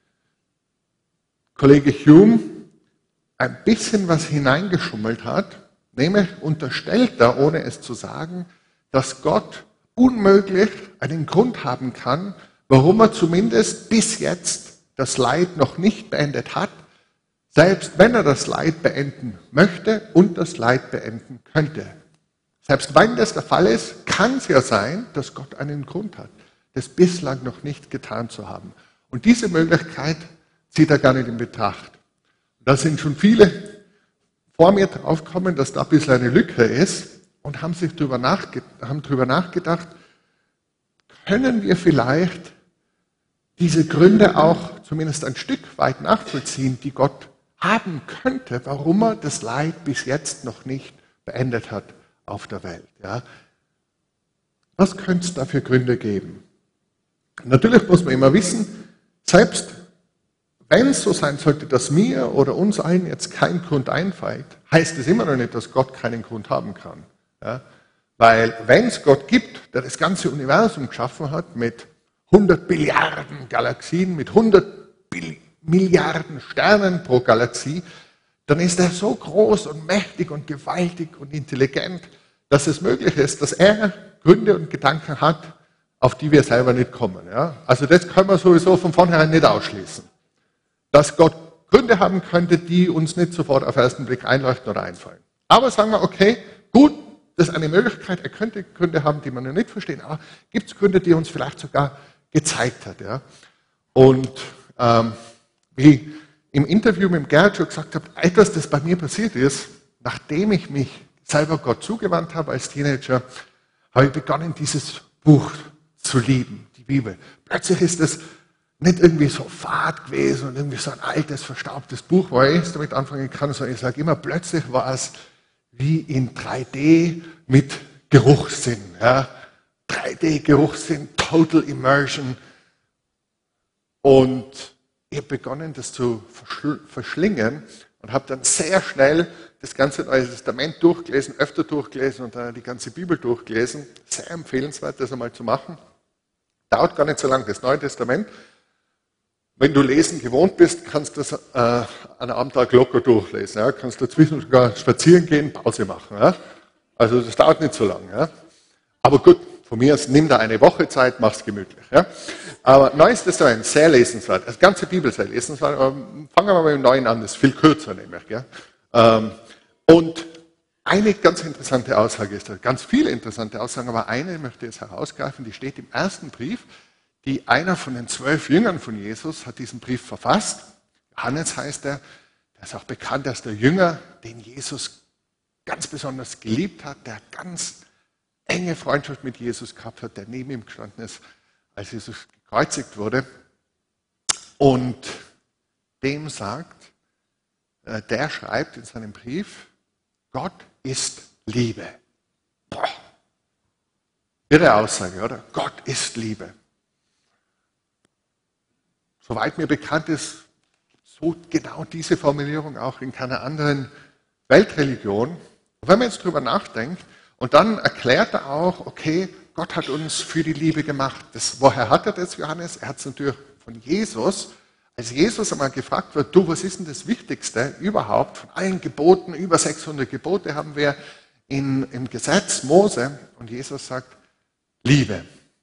Speaker 2: Kollege Hume ein bisschen was hineingeschummelt hat, nämlich unterstellt er, ohne es zu sagen, dass Gott unmöglich einen Grund haben kann, warum er zumindest bis jetzt das Leid noch nicht beendet hat, selbst wenn er das Leid beenden möchte und das Leid beenden könnte. Selbst wenn das der Fall ist, kann es ja sein, dass Gott einen Grund hat, das bislang noch nicht getan zu haben. Und diese Möglichkeit zieht er gar nicht in Betracht. Da sind schon viele vor mir draufgekommen, dass da ein bisschen eine Lücke ist und haben drüber nachgedacht, können wir vielleicht diese Gründe auch zumindest ein Stück weit nachvollziehen, die Gott haben könnte, warum er das Leid bis jetzt noch nicht beendet hat auf der Welt. Ja? Was könnte es da für Gründe geben? Natürlich muss man immer wissen, selbst wenn es so sein sollte, dass mir oder uns allen jetzt kein Grund einfällt, heißt es immer noch nicht, dass Gott keinen Grund haben kann. Ja? Weil wenn es Gott gibt, der das ganze Universum geschaffen hat mit 100 Billiarden Galaxien, mit 100 Milliarden Sternen pro Galaxie, dann ist er so groß und mächtig und gewaltig und intelligent, dass es möglich ist, dass er Gründe und Gedanken hat, auf die wir selber nicht kommen. Ja? Also das können wir sowieso von vornherein nicht ausschließen. Dass Gott Gründe haben könnte, die uns nicht sofort auf den ersten Blick einleuchten oder einfallen. Aber sagen wir, okay, gut, das ist eine Möglichkeit, er könnte Gründe haben, die wir noch nicht verstehen, aber gibt es Gründe, die er uns vielleicht sogar gezeigt hat. Ja? Und wie im Interview mit Gerhard schon gesagt habe, etwas, das bei mir passiert ist, nachdem ich mich selber Gott zugewandt habe als Teenager, habe ich begonnen, dieses Buch zu lieben, die Bibel. Plötzlich ist es nicht irgendwie so fad gewesen und irgendwie so ein altes, verstaubtes Buch, wo ich damit anfangen kann, sondern ich sage immer, plötzlich war es wie in 3D mit Geruchssinn. Ja? 3D-Geruchssinn, Total Immersion. Und ich habe begonnen, das zu verschlingen und habe dann sehr schnell das ganze Neue Testament durchgelesen, öfter durchgelesen und dann die ganze Bibel durchgelesen. Sehr empfehlenswert, das einmal zu machen. Dauert gar nicht so lange, das Neue Testament. Wenn du lesen gewohnt bist, kannst du das an einem Abendtag locker durchlesen. Ja? Kannst dazwischen sogar spazieren gehen, Pause machen. Ja? Also das dauert nicht so lange. Ja? Aber gut, von mir aus nimm da eine Woche Zeit, mach's gemütlich. Ja? Aber Neues Testament, sehr lesenswert. Das ganze Bibel sehr lesenswert. Aber fangen wir mal mit dem Neuen an, das ist viel kürzer nämlich. Ja? Und eine ganz interessante Aussage ist da, ganz viele interessante Aussagen, aber eine möchte ich jetzt herausgreifen, die steht im ersten Brief, die einer von den 12 Jüngern von Jesus hat diesen Brief verfasst. Johannes heißt er, der ist auch bekannt als der Jünger, den Jesus ganz besonders geliebt hat, der ganz enge Freundschaft mit Jesus gehabt hat, der neben ihm gestanden ist, als Jesus gekreuzigt wurde. Und dem sagt, der schreibt in seinem Brief, Gott ist Liebe. Boah. Irre Aussage, oder? Gott ist Liebe. Soweit mir bekannt ist, so genau diese Formulierung auch in keiner anderen Weltreligion. Und wenn man jetzt drüber nachdenkt, und dann erklärt er auch, okay, Gott hat uns für die Liebe gemacht. Woher hat er das, Johannes? Er hat es natürlich von Jesus. Als Jesus einmal gefragt wird, du, was ist denn das Wichtigste überhaupt von allen Geboten? Über 600 Gebote haben wir im Gesetz Mose. Und Jesus sagt, Liebe.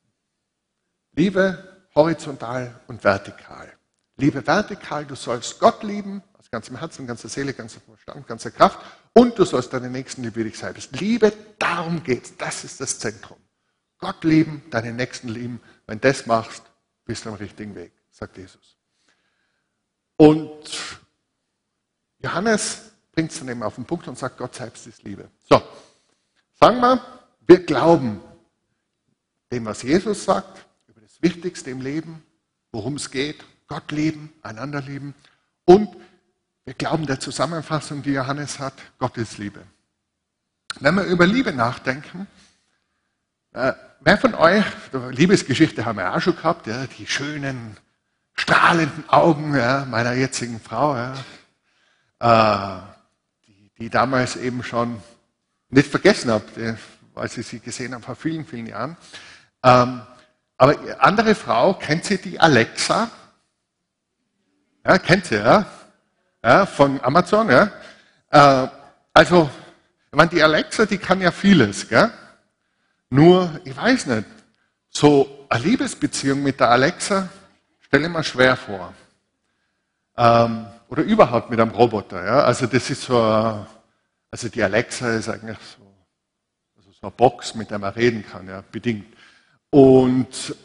Speaker 2: Liebe horizontal und vertikal. Liebe vertikal, du sollst Gott lieben, aus ganzem Herzen, ganzer Seele, ganzer Verstand, ganzer Kraft. Und du sollst deinen Nächsten lieben wie dich selbst. Liebe, darum geht's. Das ist das Zentrum. Gott lieben, deinen Nächsten lieben. Wenn du das machst, bist du am richtigen Weg, sagt Jesus. Und Johannes bringt es dann eben auf den Punkt und sagt, Gott selbst ist Liebe. So, sagen wir glauben dem, was Jesus sagt, über das Wichtigste im Leben, worum es geht, Gott lieben, einander lieben. Und wir glauben der Zusammenfassung, die Johannes hat, Gott ist Liebe. Wenn wir über Liebe nachdenken, wer von euch, Liebesgeschichte haben wir auch schon gehabt, ja, die schönen, strahlenden Augen ja, meiner jetzigen Frau, ja, die damals eben schon nicht vergessen habe, als ich sie gesehen habe vor vielen, vielen Jahren. Aber eine andere Frau, kennt sie die Alexa? Ja, kennt sie, ja? Ja, von Amazon, ja. Also, ich meine, die Alexa, die kann ja vieles, gell? Nur, ich weiß nicht, so eine Liebesbeziehung mit der Alexa stelle ich mir schwer vor. Oder überhaupt mit einem Roboter, ja. Also das ist so, also die Alexa ist eigentlich so eine Box, mit der man reden kann, ja, bedingt. Und,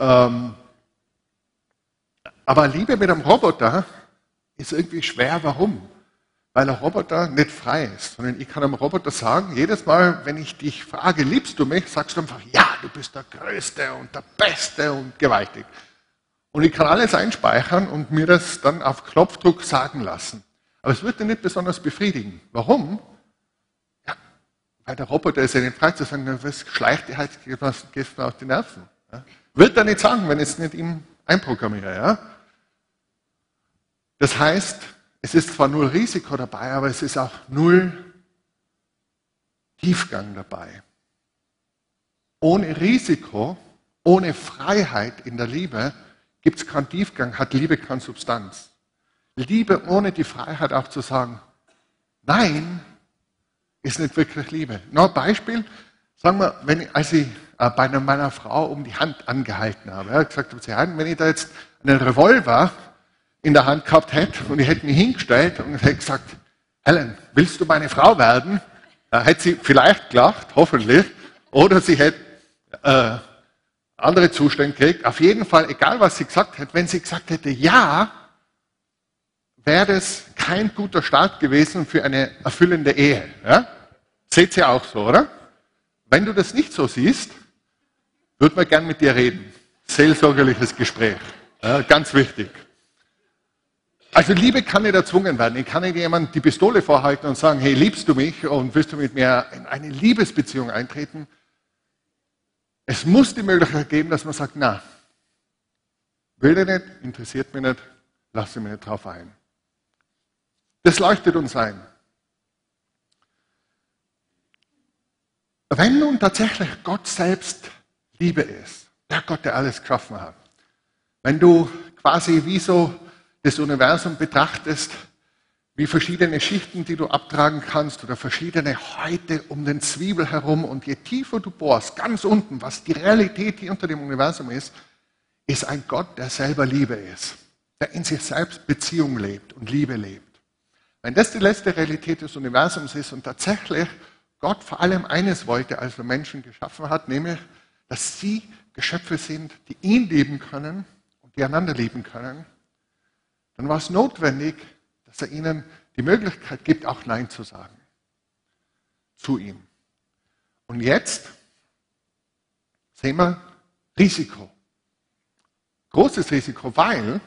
Speaker 2: aber Liebe mit einem Roboter ist irgendwie schwer. Warum? Weil ein Roboter nicht frei ist, sondern ich kann einem Roboter sagen, jedes Mal, wenn ich dich frage, liebst du mich, sagst du einfach, ja, du bist der Größte und der Beste und gewaltig. Und ich kann alles einspeichern und mir das dann auf Knopfdruck sagen lassen. Aber es wird dir nicht besonders befriedigen. Warum? Ja, weil der Roboter ist ja nicht frei zu sagen, was schleicht dir halt, gehst mir auf die Nerven. Ja? Wird er nicht sagen, wenn ich es nicht ihm einprogrammiere. Ja? Das heißt, es ist zwar null Risiko dabei, aber es ist auch null Tiefgang dabei. Ohne Risiko, ohne Freiheit in der Liebe gibt es keinen Tiefgang, hat Liebe keine Substanz. Liebe ohne die Freiheit auch zu sagen, Nein ist nicht wirklich Liebe. Noch ein Beispiel. Sagen wir, als ich bei meiner Frau um die Hand angehalten habe, gesagt habe, wenn ich da jetzt einen Revolver in der Hand gehabt hätte und ich hätte mich hingestellt und hätte gesagt, Helen, willst du meine Frau werden? Da hätte sie vielleicht gelacht, hoffentlich, oder sie hätte andere Zustände gekriegt. Auf jeden Fall, egal was sie gesagt hätte, wenn sie gesagt hätte, ja, wäre das kein guter Start gewesen für eine erfüllende Ehe. Ja? Seht ihr auch so, oder? Wenn du das nicht so siehst, würde man gern mit dir reden. Seelsorgerliches Gespräch. Ja, ganz wichtig. Also Liebe kann nicht erzwungen werden. Ich kann nicht jemand die Pistole vorhalten und sagen, hey, liebst du mich und willst du mit mir in eine Liebesbeziehung eintreten? Es muss die Möglichkeit geben, dass man sagt, na, will ich nicht, interessiert mich nicht, lasse mich nicht drauf ein. Das leuchtet uns ein. Wenn nun tatsächlich Gott selbst Liebe ist, der Gott, der alles geschaffen hat, wenn du quasi wie so das Universum betrachtest, wie verschiedene Schichten, die du abtragen kannst oder verschiedene Häute um den Zwiebel herum und je tiefer du bohrst, ganz unten, was die Realität, die unter dem Universum ist ein Gott, der selber Liebe ist, der in sich selbst Beziehung lebt und Liebe lebt. Wenn das die letzte Realität des Universums ist und tatsächlich Gott vor allem eines wollte, als er Menschen geschaffen hat, nämlich, dass sie Geschöpfe sind, die ihn lieben können und die einander lieben können, dann war es notwendig, dass er ihnen die Möglichkeit gibt, auch Nein zu sagen. Zu ihm. Und jetzt sehen wir Risiko. Großes Risiko, weil,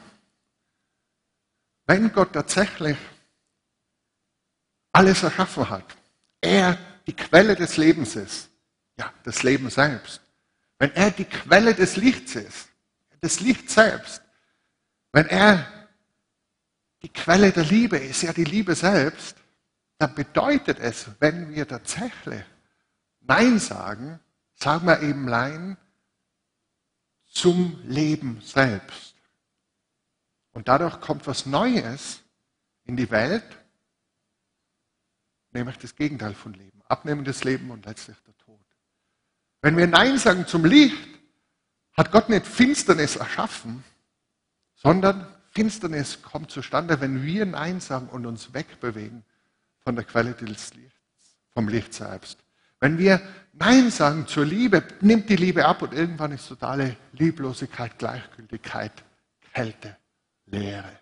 Speaker 2: wenn Gott tatsächlich alles erschaffen hat, er die Quelle des Lebens ist, ja, das Leben selbst, wenn er die Quelle des Lichts ist, das Licht selbst, wenn er die Quelle der Liebe ist, ja die Liebe selbst, dann bedeutet es, wenn wir tatsächlich Nein sagen, sagen wir eben Nein zum Leben selbst. Und dadurch kommt was Neues in die Welt, nämlich das Gegenteil von Leben. Abnehmendes Leben und letztlich der Tod. Wenn wir Nein sagen zum Licht, hat Gott nicht Finsternis erschaffen, sondern Finsternis kommt zustande, wenn wir Nein sagen und uns wegbewegen von der Quelle des Lichts, vom Licht selbst. Wenn wir Nein sagen zur Liebe, nimmt die Liebe ab und irgendwann ist totale Lieblosigkeit, Gleichgültigkeit, Kälte, Leere.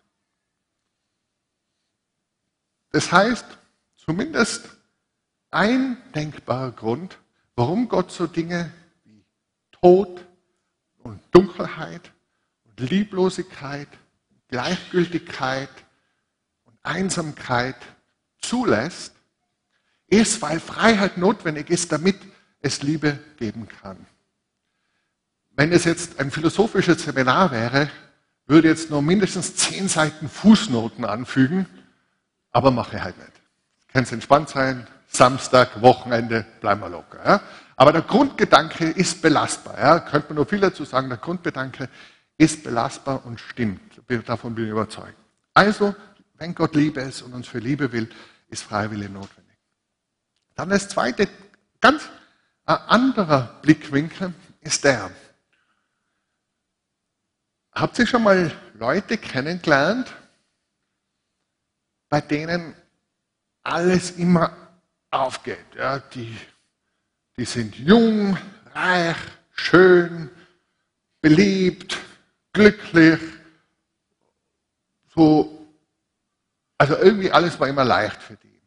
Speaker 2: Das heißt, zumindest ein denkbarer Grund, warum Gott so Dinge wie Tod und Dunkelheit und Lieblosigkeit, Gleichgültigkeit und Einsamkeit zulässt, ist, weil Freiheit notwendig ist, damit es Liebe geben kann. Wenn es jetzt ein philosophisches Seminar wäre, würde jetzt nur mindestens 10 Seiten Fußnoten anfügen, aber mache ich halt nicht. Kann es entspannt sein, Samstag, Wochenende, bleiben wir locker. Ja? Aber der Grundgedanke ist belastbar. Ja? Könnte man noch viel dazu sagen, der Grundgedanke ist belastbar und stimmt. Davon bin ich überzeugt. Also, wenn Gott Liebe ist und uns für Liebe will, ist Freiwillige notwendig. Dann das zweite, ganz anderer Blickwinkel ist der. Habt ihr schon mal Leute kennengelernt, bei denen alles immer aufgeht? Ja, die sind jung, reich, schön, beliebt, glücklich, so, also irgendwie alles war immer leicht für die.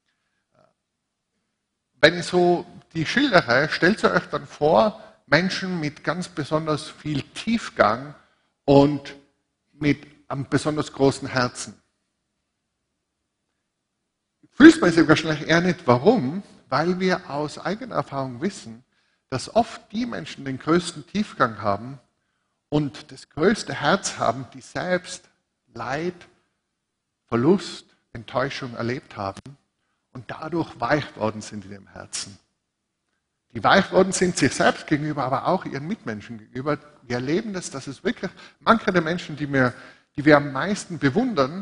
Speaker 2: Wenn ich so die schildere, stellt ihr euch dann vor, Menschen mit ganz besonders viel Tiefgang und mit einem besonders großen Herzen. Fühlt man sich wahrscheinlich eher nicht. Warum? Weil wir aus eigener Erfahrung wissen, dass oft die Menschen den größten Tiefgang haben und das größte Herz haben, die selbst Leid, Verlust, Enttäuschung erlebt haben und dadurch weich worden sind in dem Herzen. Die weich worden sind sich selbst gegenüber, aber auch ihren Mitmenschen gegenüber. Wir erleben das, dass es wirklich manche der Menschen, die wir am meisten bewundern,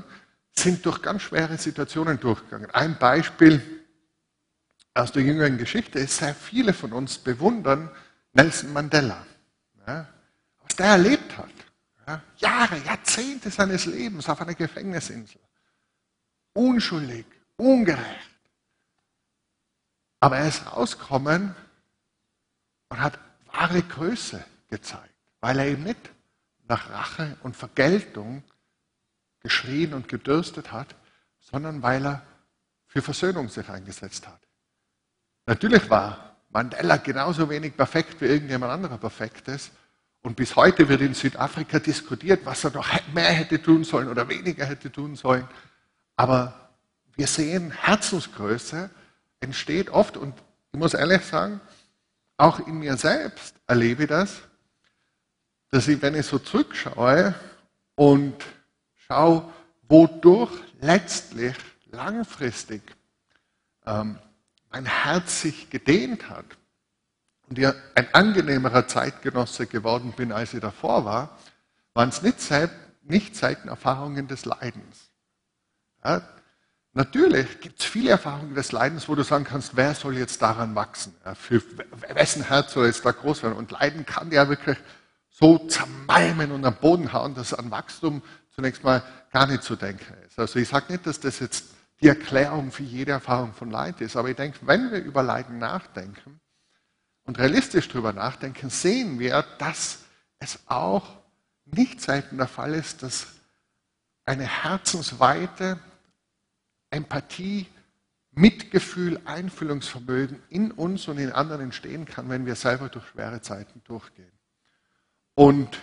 Speaker 2: sind durch ganz schwere Situationen durchgegangen. Ein Beispiel aus der jüngeren Geschichte ist, sehr viele von uns bewundern Nelson Mandela, ja, was der erlebt hat. Ja, Jahre, Jahrzehnte seines Lebens auf einer Gefängnisinsel. Unschuldig, ungerecht. Aber er ist rausgekommen und hat wahre Größe gezeigt, weil er eben nicht nach Rache und Vergeltung geschrien und gedürstet hat, sondern weil er für Versöhnung sich eingesetzt hat. Natürlich war Mandela genauso wenig perfekt wie irgendjemand anderer perfekt ist. Und bis heute wird in Südafrika diskutiert, was er noch mehr hätte tun sollen oder weniger hätte tun sollen. Aber wir sehen, Herzensgröße entsteht oft, und ich muss ehrlich sagen, auch in mir selbst erlebe ich das, dass ich, wenn ich so zurückschaue und schaue, wodurch letztlich langfristig mein Herz sich gedehnt hat und ich ein angenehmerer Zeitgenosse geworden bin, als ich davor war, waren es nicht selten Erfahrungen des Leidens. Ja, natürlich gibt es viele Erfahrungen des Leidens, wo du sagen kannst, wer soll jetzt daran wachsen? Ja, für wessen Herz soll jetzt da groß werden? Und Leiden kann ja wirklich so zermalmen und am Boden hauen, dass an Wachstum zunächst mal gar nicht zu denken ist. Also ich sage nicht, dass das jetzt die Erklärung für jede Erfahrung von Leid ist, aber ich denke, wenn wir über Leiden nachdenken und realistisch darüber nachdenken, sehen wir, dass es auch nicht selten der Fall ist, dass eine herzensweite Empathie, Mitgefühl, Einfühlungsvermögen in uns und in anderen entstehen kann, wenn wir selber durch schwere Zeiten durchgehen. Und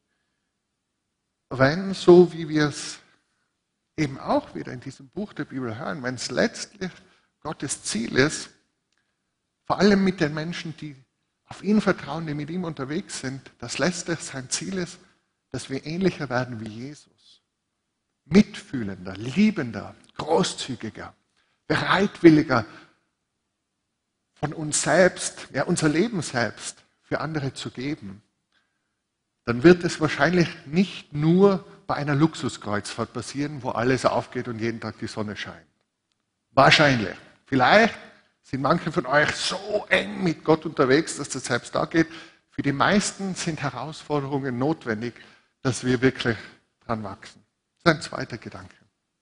Speaker 2: wenn, so wie wir es eben auch wieder in diesem Buch der Bibel hören, wenn es letztlich Gottes Ziel ist, vor allem mit den Menschen, die auf ihn vertrauen, die mit ihm unterwegs sind, dass letztlich sein Ziel ist, dass wir ähnlicher werden wie Jesus. Mitfühlender, liebender, großzügiger, bereitwilliger, von uns selbst, ja unser Leben selbst für andere zu geben, dann wird es wahrscheinlich nicht nur bei einer Luxuskreuzfahrt passieren, wo alles aufgeht und jeden Tag die Sonne scheint. Wahrscheinlich. Vielleicht sind manche von euch so eng mit Gott unterwegs, dass das selbst da geht. Für die meisten sind Herausforderungen notwendig, dass wir wirklich dran wachsen. Das ist ein zweiter Gedanke.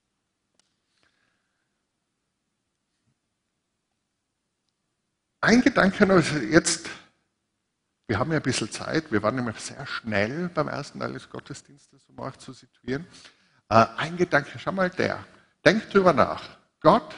Speaker 2: Ein Gedanke noch ist jetzt, wir haben ja ein bisschen Zeit, wir waren nämlich sehr schnell beim ersten Teil des Gottesdienstes, um euch zu situieren. Ein Gedanke, schau mal der, denkt drüber nach. Gott,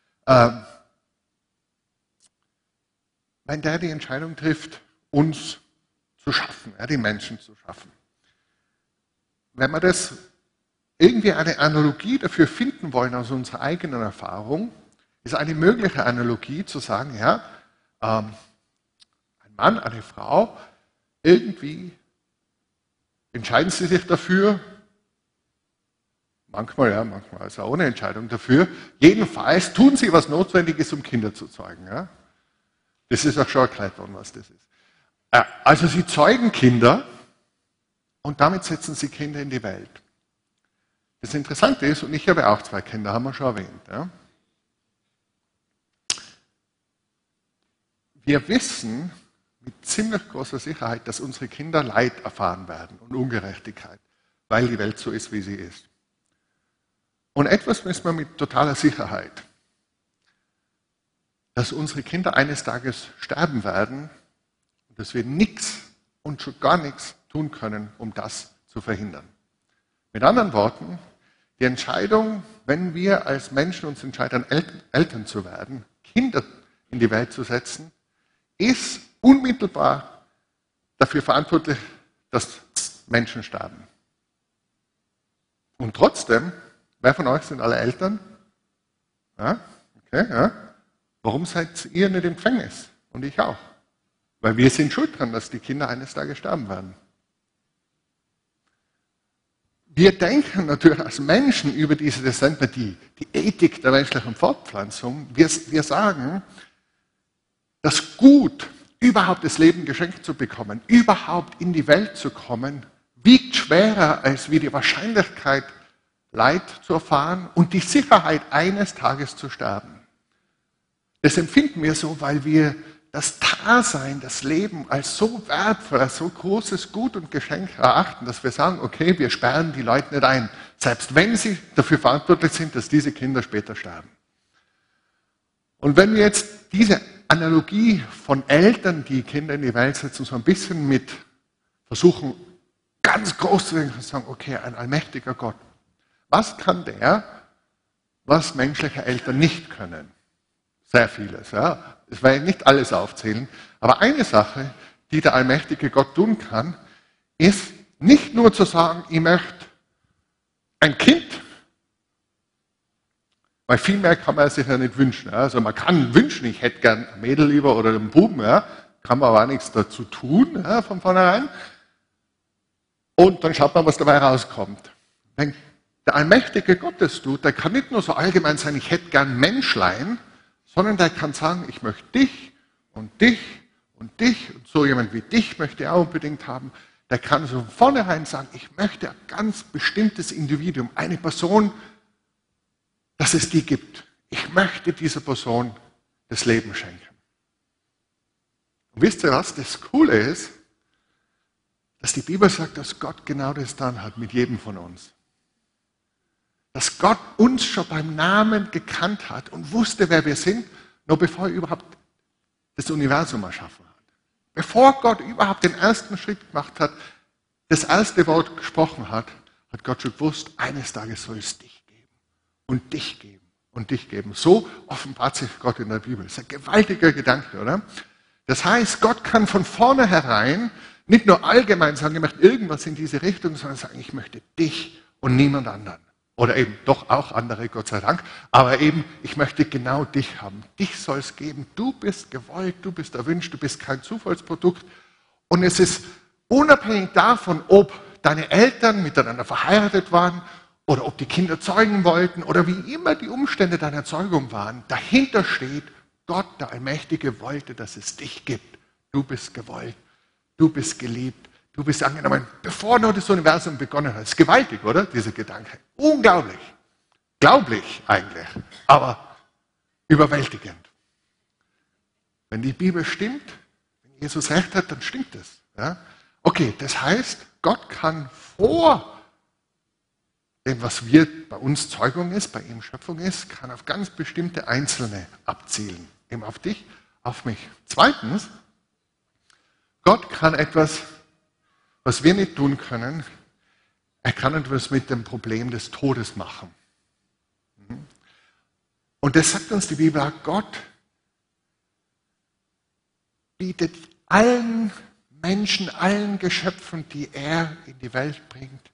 Speaker 2: wenn der die Entscheidung trifft, uns zu schaffen, die Menschen zu schaffen. Wenn wir das irgendwie eine Analogie dafür finden wollen aus unserer eigenen Erfahrung, ist eine mögliche Analogie zu sagen, ja, ein Mann, eine Frau, irgendwie entscheiden sie sich dafür, manchmal ja, manchmal ist auch ohne Entscheidung dafür, jedenfalls tun sie, was notwendig ist, um Kinder zu zeugen. Ja? Das ist auch schon erklärt worden, was das ist. Also sie zeugen Kinder und damit setzen sie Kinder in die Welt. Das Interessante ist, und ich habe auch 2 Kinder, haben wir schon erwähnt. Ja? Wir wissen mit ziemlich großer Sicherheit, dass unsere Kinder Leid erfahren werden und Ungerechtigkeit, weil die Welt so ist, wie sie ist. Und etwas wissen wir mit totaler Sicherheit, dass unsere Kinder eines Tages sterben werden und dass wir nichts und schon gar nichts tun können, um das zu verhindern. Mit anderen Worten, die Entscheidung, wenn wir als Menschen uns entscheiden, Eltern zu werden, Kinder in die Welt zu setzen, ist unmittelbar dafür verantwortlich, dass Menschen sterben. Und trotzdem, wer von euch sind alle Eltern? Ja? Okay, ja. Warum seid ihr nicht im Gefängnis? Und ich auch. Weil wir sind schuld dran, dass die Kinder eines Tages sterben werden. Wir denken natürlich als Menschen über diese, das nennt man die Ethik der menschlichen Fortpflanzung. Wir sagen, das Gut, überhaupt das Leben geschenkt zu bekommen, überhaupt in die Welt zu kommen, wiegt schwerer als wie die Wahrscheinlichkeit, Leid zu erfahren und die Sicherheit, eines Tages zu sterben. Das empfinden wir so, weil wir das Dasein, das Leben als so wertvoll, als so großes Gut und Geschenk erachten, dass wir sagen, okay, wir sperren die Leute nicht ein, selbst wenn sie dafür verantwortlich sind, dass diese Kinder später sterben. Und wenn wir jetzt diese Analogie von Eltern, die Kinder in die Welt setzen, so ein bisschen mit versuchen, ganz groß zu denken und sagen, okay, ein allmächtiger Gott. Was kann der, was menschliche Eltern nicht können? Sehr vieles, ja. Ich werde nicht alles aufzählen, aber eine Sache, die der allmächtige Gott tun kann, ist nicht nur zu sagen, ich möchte ein Kind, weil viel mehr kann man sich ja nicht wünschen. Also man kann wünschen, ich hätte gern ein Mädel lieber oder einen Buben, ja, kann man aber auch nichts dazu tun, ja, von vornherein. Und dann schaut man, was dabei rauskommt. Wenn der allmächtige Gott das tut, der kann nicht nur so allgemein sein, ich hätte gern Menschlein, sondern der kann sagen, ich möchte dich und dich und dich und so jemand wie dich möchte ich auch unbedingt haben. Der kann so von vornherein sagen, ich möchte ein ganz bestimmtes Individuum, eine Person, dass es die gibt. Ich möchte dieser Person das Leben schenken. Und wisst ihr was, das Coole ist, dass die Bibel sagt, dass Gott genau das dann hat mit jedem von uns. Dass Gott uns schon beim Namen gekannt hat und wusste, wer wir sind, noch bevor er überhaupt das Universum erschaffen hat. Bevor Gott überhaupt den ersten Schritt gemacht hat, das erste Wort gesprochen hat, hat Gott schon gewusst, eines Tages soll es dich geben und dich geben und dich geben. So offenbart sich Gott in der Bibel. Das ist ein gewaltiger Gedanke, oder? Das heißt, Gott kann von vornherein nicht nur allgemein sagen, ich möchte irgendwas in diese Richtung, sondern sagen, ich möchte dich und niemand anderen. Oder eben doch auch andere, Gott sei Dank. Aber eben, ich möchte genau dich haben. Dich soll es geben. Du bist gewollt, du bist erwünscht, du bist kein Zufallsprodukt. Und es ist unabhängig davon, ob deine Eltern miteinander verheiratet waren oder ob die Kinder zeugen wollten oder wie immer die Umstände deiner Zeugung waren. Dahinter steht, Gott, der Allmächtige, wollte, dass es dich gibt. Du bist gewollt, du bist geliebt. Du bist angenommen, bevor noch das Universum begonnen hat. Das ist gewaltig, oder? Dieser Gedanke. Unglaublich. Glaublich eigentlich, aber überwältigend. Wenn die Bibel stimmt, wenn Jesus recht hat, dann stimmt es. Ja? Okay, das heißt, Gott kann vor dem, was bei uns Zeugung ist, bei ihm Schöpfung ist, kann auf ganz bestimmte Einzelne abzielen. Eben auf dich, auf mich. Zweitens, Gott kann etwas, was wir nicht tun können, er kann etwas mit dem Problem des Todes machen. Und das sagt uns die Bibel auch, Gott bietet allen Menschen, allen Geschöpfen, die er in die Welt bringt,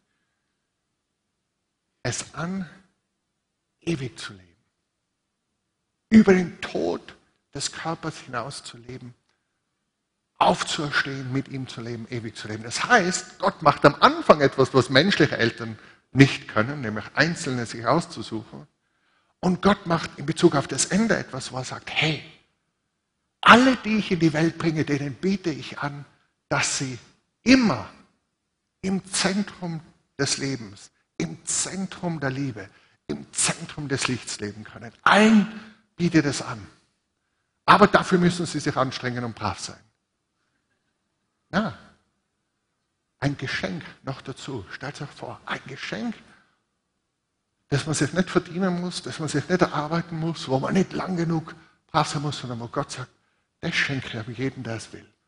Speaker 2: es an, ewig zu leben. Über den Tod des Körpers hinaus zu leben. Aufzuerstehen, mit ihm zu leben, ewig zu leben. Das heißt, Gott macht am Anfang etwas, was menschliche Eltern nicht können, nämlich Einzelne sich auszusuchen. Und Gott macht in Bezug auf das Ende etwas, wo er sagt, hey, alle, die ich in die Welt bringe, denen biete ich an, dass sie immer im Zentrum des Lebens, im Zentrum der Liebe, im Zentrum des Lichts leben können. Allen bietet es an. Aber dafür müssen sie sich anstrengen und brav sein. Ja, ein Geschenk noch dazu. Stellt euch vor, ein Geschenk, das man sich nicht verdienen muss, das man sich nicht erarbeiten muss, wo man nicht lang genug brav sein muss, sondern wo Gott sagt, das schenke ich jedem, der es will.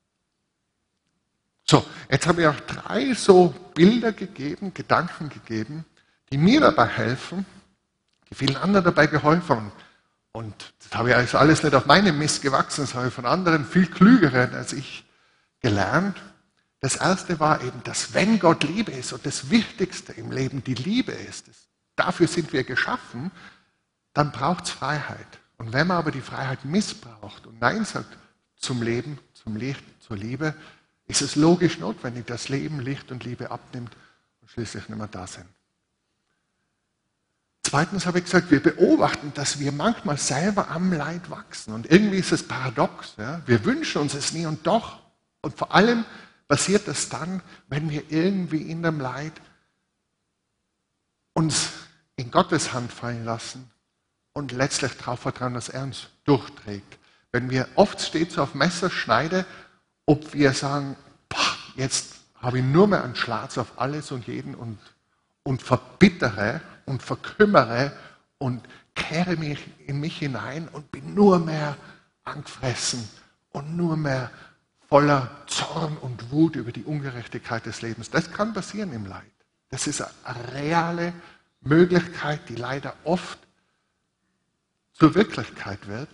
Speaker 2: So, jetzt habe ich auch 3 so Bilder gegeben, Gedanken gegeben, die mir dabei helfen, die vielen anderen dabei geholfen haben. Und das habe ich also alles nicht auf meinem Mist gewachsen, das habe ich von anderen, viel klügeren als ich, gelernt. Das erste war eben, dass wenn Gott Liebe ist und das Wichtigste im Leben die Liebe ist, dafür sind wir geschaffen, dann braucht es Freiheit. Und wenn man aber die Freiheit missbraucht und Nein sagt zum Leben, zum Licht, zur Liebe, ist es logisch notwendig, dass Leben, Licht und Liebe abnimmt und schließlich nicht mehr da sind. Zweitens habe ich gesagt, wir beobachten, dass wir manchmal selber am Leid wachsen. Und irgendwie ist es paradox. Ja? Wir wünschen uns es nie und doch. Und vor allem passiert das dann, wenn wir irgendwie in dem Leid uns in Gottes Hand fallen lassen und letztlich darauf vertrauen, dass er uns durchträgt. Wenn wir oft steht so auf Messerschneide, ob wir sagen, jetzt habe ich nur mehr einen Schlatz auf alles und jeden und verbittere und verkümmere und kehre mich in mich hinein und bin nur mehr angefressen und nur mehr voller Zorn und Wut über die Ungerechtigkeit des Lebens. Das kann passieren im Leid. Das ist eine reale Möglichkeit, die leider oft zur Wirklichkeit wird.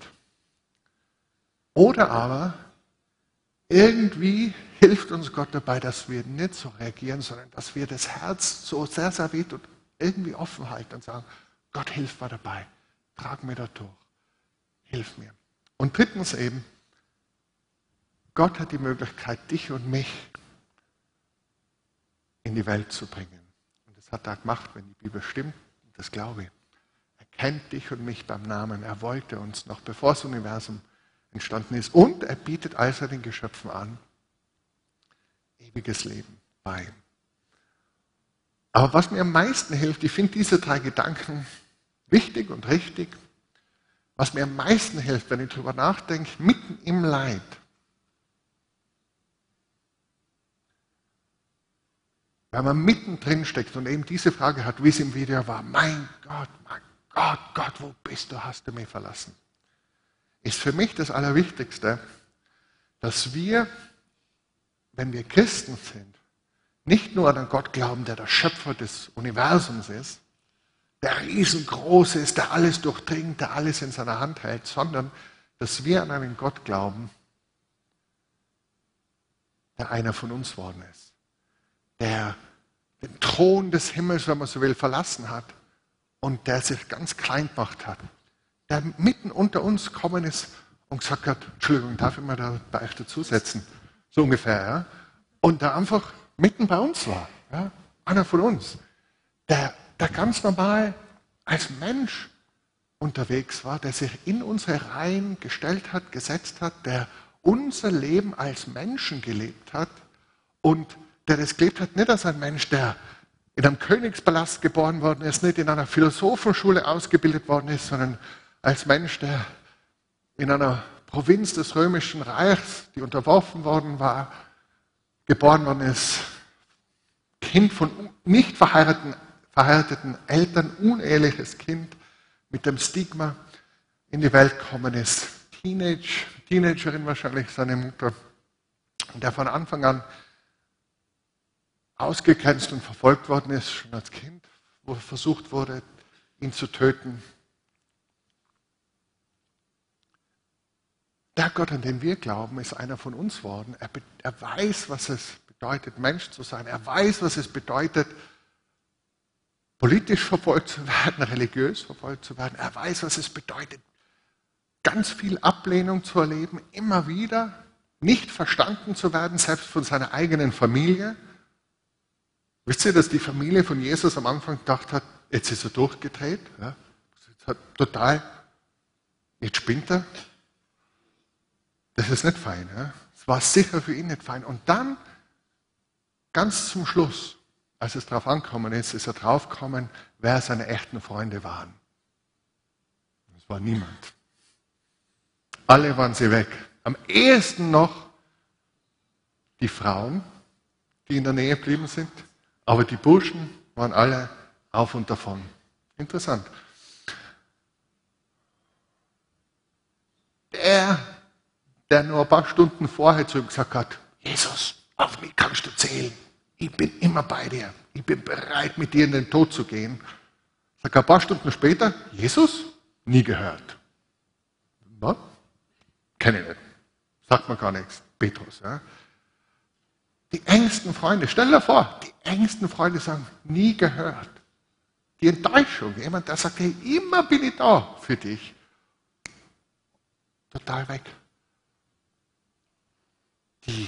Speaker 2: Oder aber irgendwie hilft uns Gott dabei, dass wir nicht so reagieren, sondern dass wir das Herz so sehr, sehr wehtut, irgendwie offen halten und sagen, Gott, hilf mir dabei, trag mir da durch, hilf mir. Und drittens eben, Gott hat die Möglichkeit, dich und mich in die Welt zu bringen. Und das hat er gemacht, wenn die Bibel stimmt, das glaube ich. Er kennt dich und mich beim Namen, er wollte uns noch, bevor das Universum entstanden ist. Und er bietet all seinen Geschöpfen an, ewiges Leben bei ihm. Aber was mir am meisten hilft, ich finde diese 3 Gedanken wichtig und richtig, was mir am meisten hilft, wenn ich darüber nachdenke, mitten im Leid, wenn man mittendrin steckt und eben diese Frage hat, wie es im Video war, mein Gott, wo bist du, hast du mich verlassen? Ist für mich das Allerwichtigste, dass wir, wenn wir Christen sind, nicht nur an einen Gott glauben, der der Schöpfer des Universums ist, der riesengroß ist, der alles durchdringt, der alles in seiner Hand hält, sondern dass wir an einen Gott glauben, der einer von uns worden ist, der den Thron des Himmels, wenn man so will, verlassen hat und der sich ganz klein gemacht hat, der mitten unter uns gekommen ist und gesagt hat, Entschuldigung, darf ich mal da bei euch dazusetzen? So ungefähr, ja? Und der einfach mitten bei uns war, ja? Einer von uns, der ganz normal als Mensch unterwegs war, der sich in unsere Reihen gestellt hat, gesetzt hat, der unser Leben als Menschen gelebt hat und der das gelebt hat, nicht als ein Mensch, der in einem Königspalast geboren worden ist, nicht in einer Philosophenschule ausgebildet worden ist, sondern als Mensch, der in einer Provinz des Römischen Reichs, die unterworfen worden war, geboren worden ist, Kind von nicht verheirateten Eltern, uneheliches Kind mit dem Stigma in die Welt gekommen ist, Teenagerin wahrscheinlich, seine Mutter, und der von Anfang an ausgegrenzt und verfolgt worden ist, schon als Kind, wo versucht wurde, ihn zu töten. Der Gott, an den wir glauben, ist einer von uns worden. Er weiß, was es bedeutet, Mensch zu sein. Er weiß, was es bedeutet, politisch verfolgt zu werden, religiös verfolgt zu werden. Er weiß, was es bedeutet, ganz viel Ablehnung zu erleben, immer wieder nicht verstanden zu werden, selbst von seiner eigenen Familie. Wisst ihr, dass die Familie von Jesus am Anfang gedacht hat, jetzt ist er durchgedreht, ja? Total, jetzt spinnt er. Das ist nicht fein. Ja? Es war sicher für ihn nicht fein. Und dann, ganz zum Schluss, als es darauf angekommen ist er draufgekommen, wer seine echten Freunde waren. Es war niemand. Alle waren sie weg. Am ehesten noch die Frauen, die in der Nähe geblieben sind, aber die Burschen waren alle auf und davon. Interessant. Der nur ein paar Stunden vorher zu ihm gesagt hat, Jesus, auf mich kannst du zählen. Ich bin immer bei dir. Ich bin bereit, mit dir in den Tod zu gehen. Sagt ein paar Stunden später, Jesus? Nie gehört. Was? Kenne ich nicht. Sagt man gar nichts. Petrus. Ja? Die engsten Freunde, stell dir vor, die engsten Freunde sagen, nie gehört. Die Enttäuschung, jemand, der sagt, hey, immer bin ich da für dich. Total weg. Die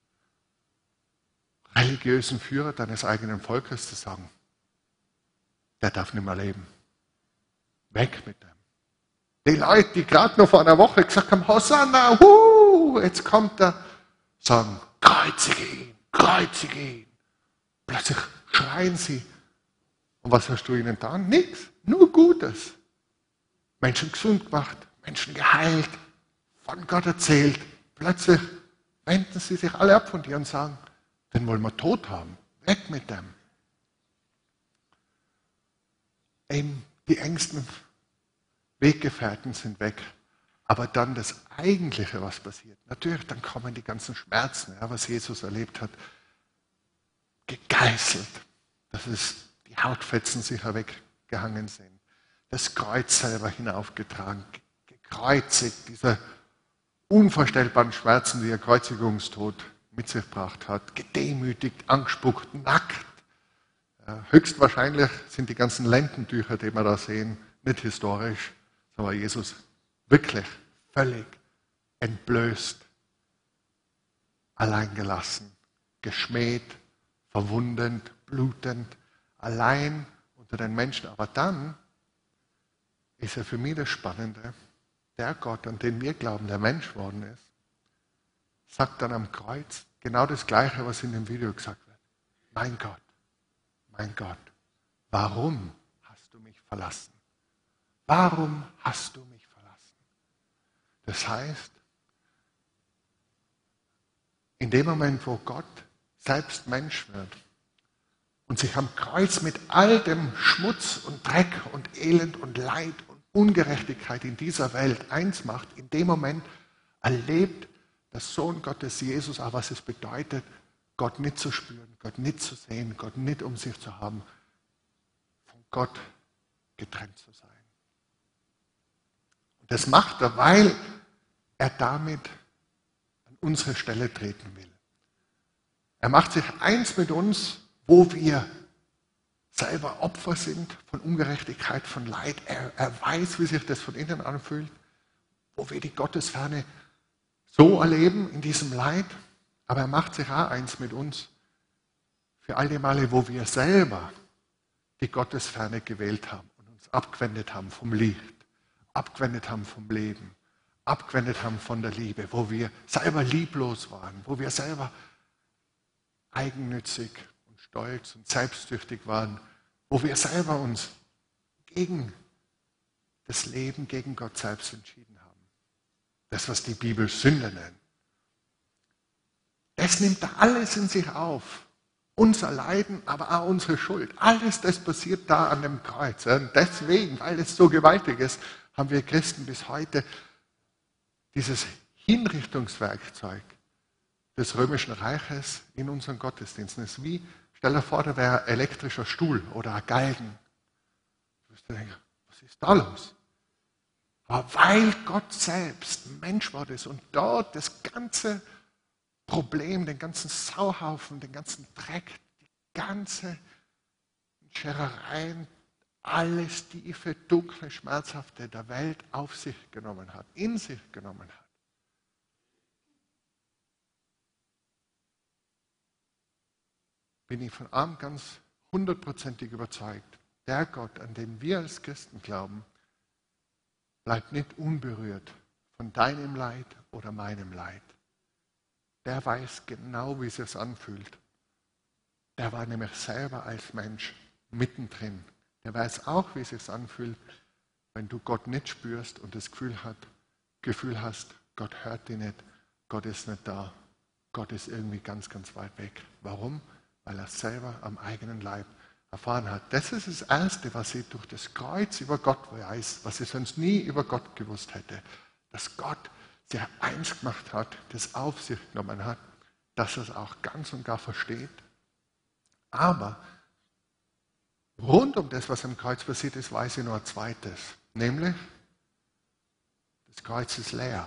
Speaker 2: religiösen Führer deines eigenen Volkes zu sagen, der darf nicht mehr leben. Weg mit dem. Die Leute, die gerade noch vor einer Woche gesagt haben, Hosanna, jetzt kommt er, sagen, kreuzige ihn, kreuzige ihn. Plötzlich schreien sie Und was hast du ihnen getan? Nichts, nur Gutes. Menschen gesund gemacht, Menschen geheilt, von Gott erzählt. Plötzlich wenden sie sich alle ab von dir und sagen, den wollen wir tot haben, weg mit dem. Eben die engsten Weggefährten sind weg. Aber dann das Eigentliche, was passiert, natürlich, dann kommen die ganzen Schmerzen, ja, was Jesus erlebt hat, gegeißelt, dass es die Hautfetzen sicher weggehangen sind, das Kreuz selber hinaufgetragen, gekreuzigt, diese unvorstellbaren Schmerzen, die der Kreuzigungstod mit sich gebracht hat, gedemütigt, angespuckt, nackt. Ja, höchstwahrscheinlich sind die ganzen Lendentücher, die wir da sehen, nicht historisch, sondern Jesus wirklich völlig entblößt, alleingelassen, geschmäht, verwundend, blutend, allein unter den Menschen. Aber dann ist ja für mich das Spannende, der Gott, an den wir glauben, der Mensch geworden ist, sagt dann am Kreuz genau das Gleiche, was in dem Video gesagt wird. Mein Gott, warum hast du mich verlassen? Warum hast du mich verlassen? Das heißt, in dem Moment, wo Gott selbst Mensch wird und sich am Kreuz mit all dem Schmutz und Dreck und Elend und Leid und Ungerechtigkeit in dieser Welt eins macht, in dem Moment erlebt der Sohn Gottes Jesus auch, was es bedeutet, Gott nicht zu spüren, Gott nicht zu sehen, Gott nicht um sich zu haben, von Gott getrennt zu sein. Und das macht er, weil er damit an unsere Stelle treten will. Er macht sich eins mit uns, wo wir selber Opfer sind von Ungerechtigkeit, von Leid. Er weiß, wie sich das von innen anfühlt, wo wir die Gottesferne so erleben in diesem Leid. Aber er macht sich auch eins mit uns für all die Male, wo wir selber die Gottesferne gewählt haben und uns abgewendet haben vom Licht, abgewendet haben vom Leben, abgewendet haben von der Liebe, wo wir selber lieblos waren, wo wir selber eigennützig und stolz und selbstsüchtig waren, wo wir selber uns gegen das Leben, gegen Gott selbst entschieden haben. Das, was die Bibel Sünde nennt. Das nimmt da alles in sich auf. Unser Leiden, aber auch unsere Schuld. Alles das passiert da an dem Kreuz. Und deswegen, weil es so gewaltig ist, haben wir Christen bis heute dieses Hinrichtungswerkzeug des Römischen Reiches in unseren Gottesdiensten. Es ist wie, stell dir vor, da wäre ein elektrischer Stuhl oder ein Galgen. Du wirst dir denken, was ist da los? Aber weil Gott selbst Mensch war das und dort das ganze Problem, den ganzen Sauhaufen, den ganzen Dreck, die ganze Scherereien, alles tiefe, dunkle, schmerzhafte der Welt auf sich genommen hat, in sich genommen hat. Bin ich von allem ganz hundertprozentig überzeugt, der Gott, an den wir als Christen glauben, bleibt nicht unberührt von deinem Leid oder meinem Leid. Der weiß genau, wie es sich anfühlt. Der war nämlich selber als Mensch mittendrin. Der weiß auch, wie es sich anfühlt, wenn du Gott nicht spürst und das Gefühl hast, Gott hört dich nicht, Gott ist nicht da, Gott ist irgendwie ganz, ganz weit weg. Warum? Weil er selber am eigenen Leib erfahren hat. Das ist das Erste, was ich durch das Kreuz über Gott weiß, was ich sonst nie über Gott gewusst hätte. Dass Gott sich eins gemacht hat, das auf sich genommen hat, dass er es auch ganz und gar versteht. Aber rund um das, was am Kreuz passiert ist, weiß ich noch ein Zweites. Nämlich, das Kreuz ist leer.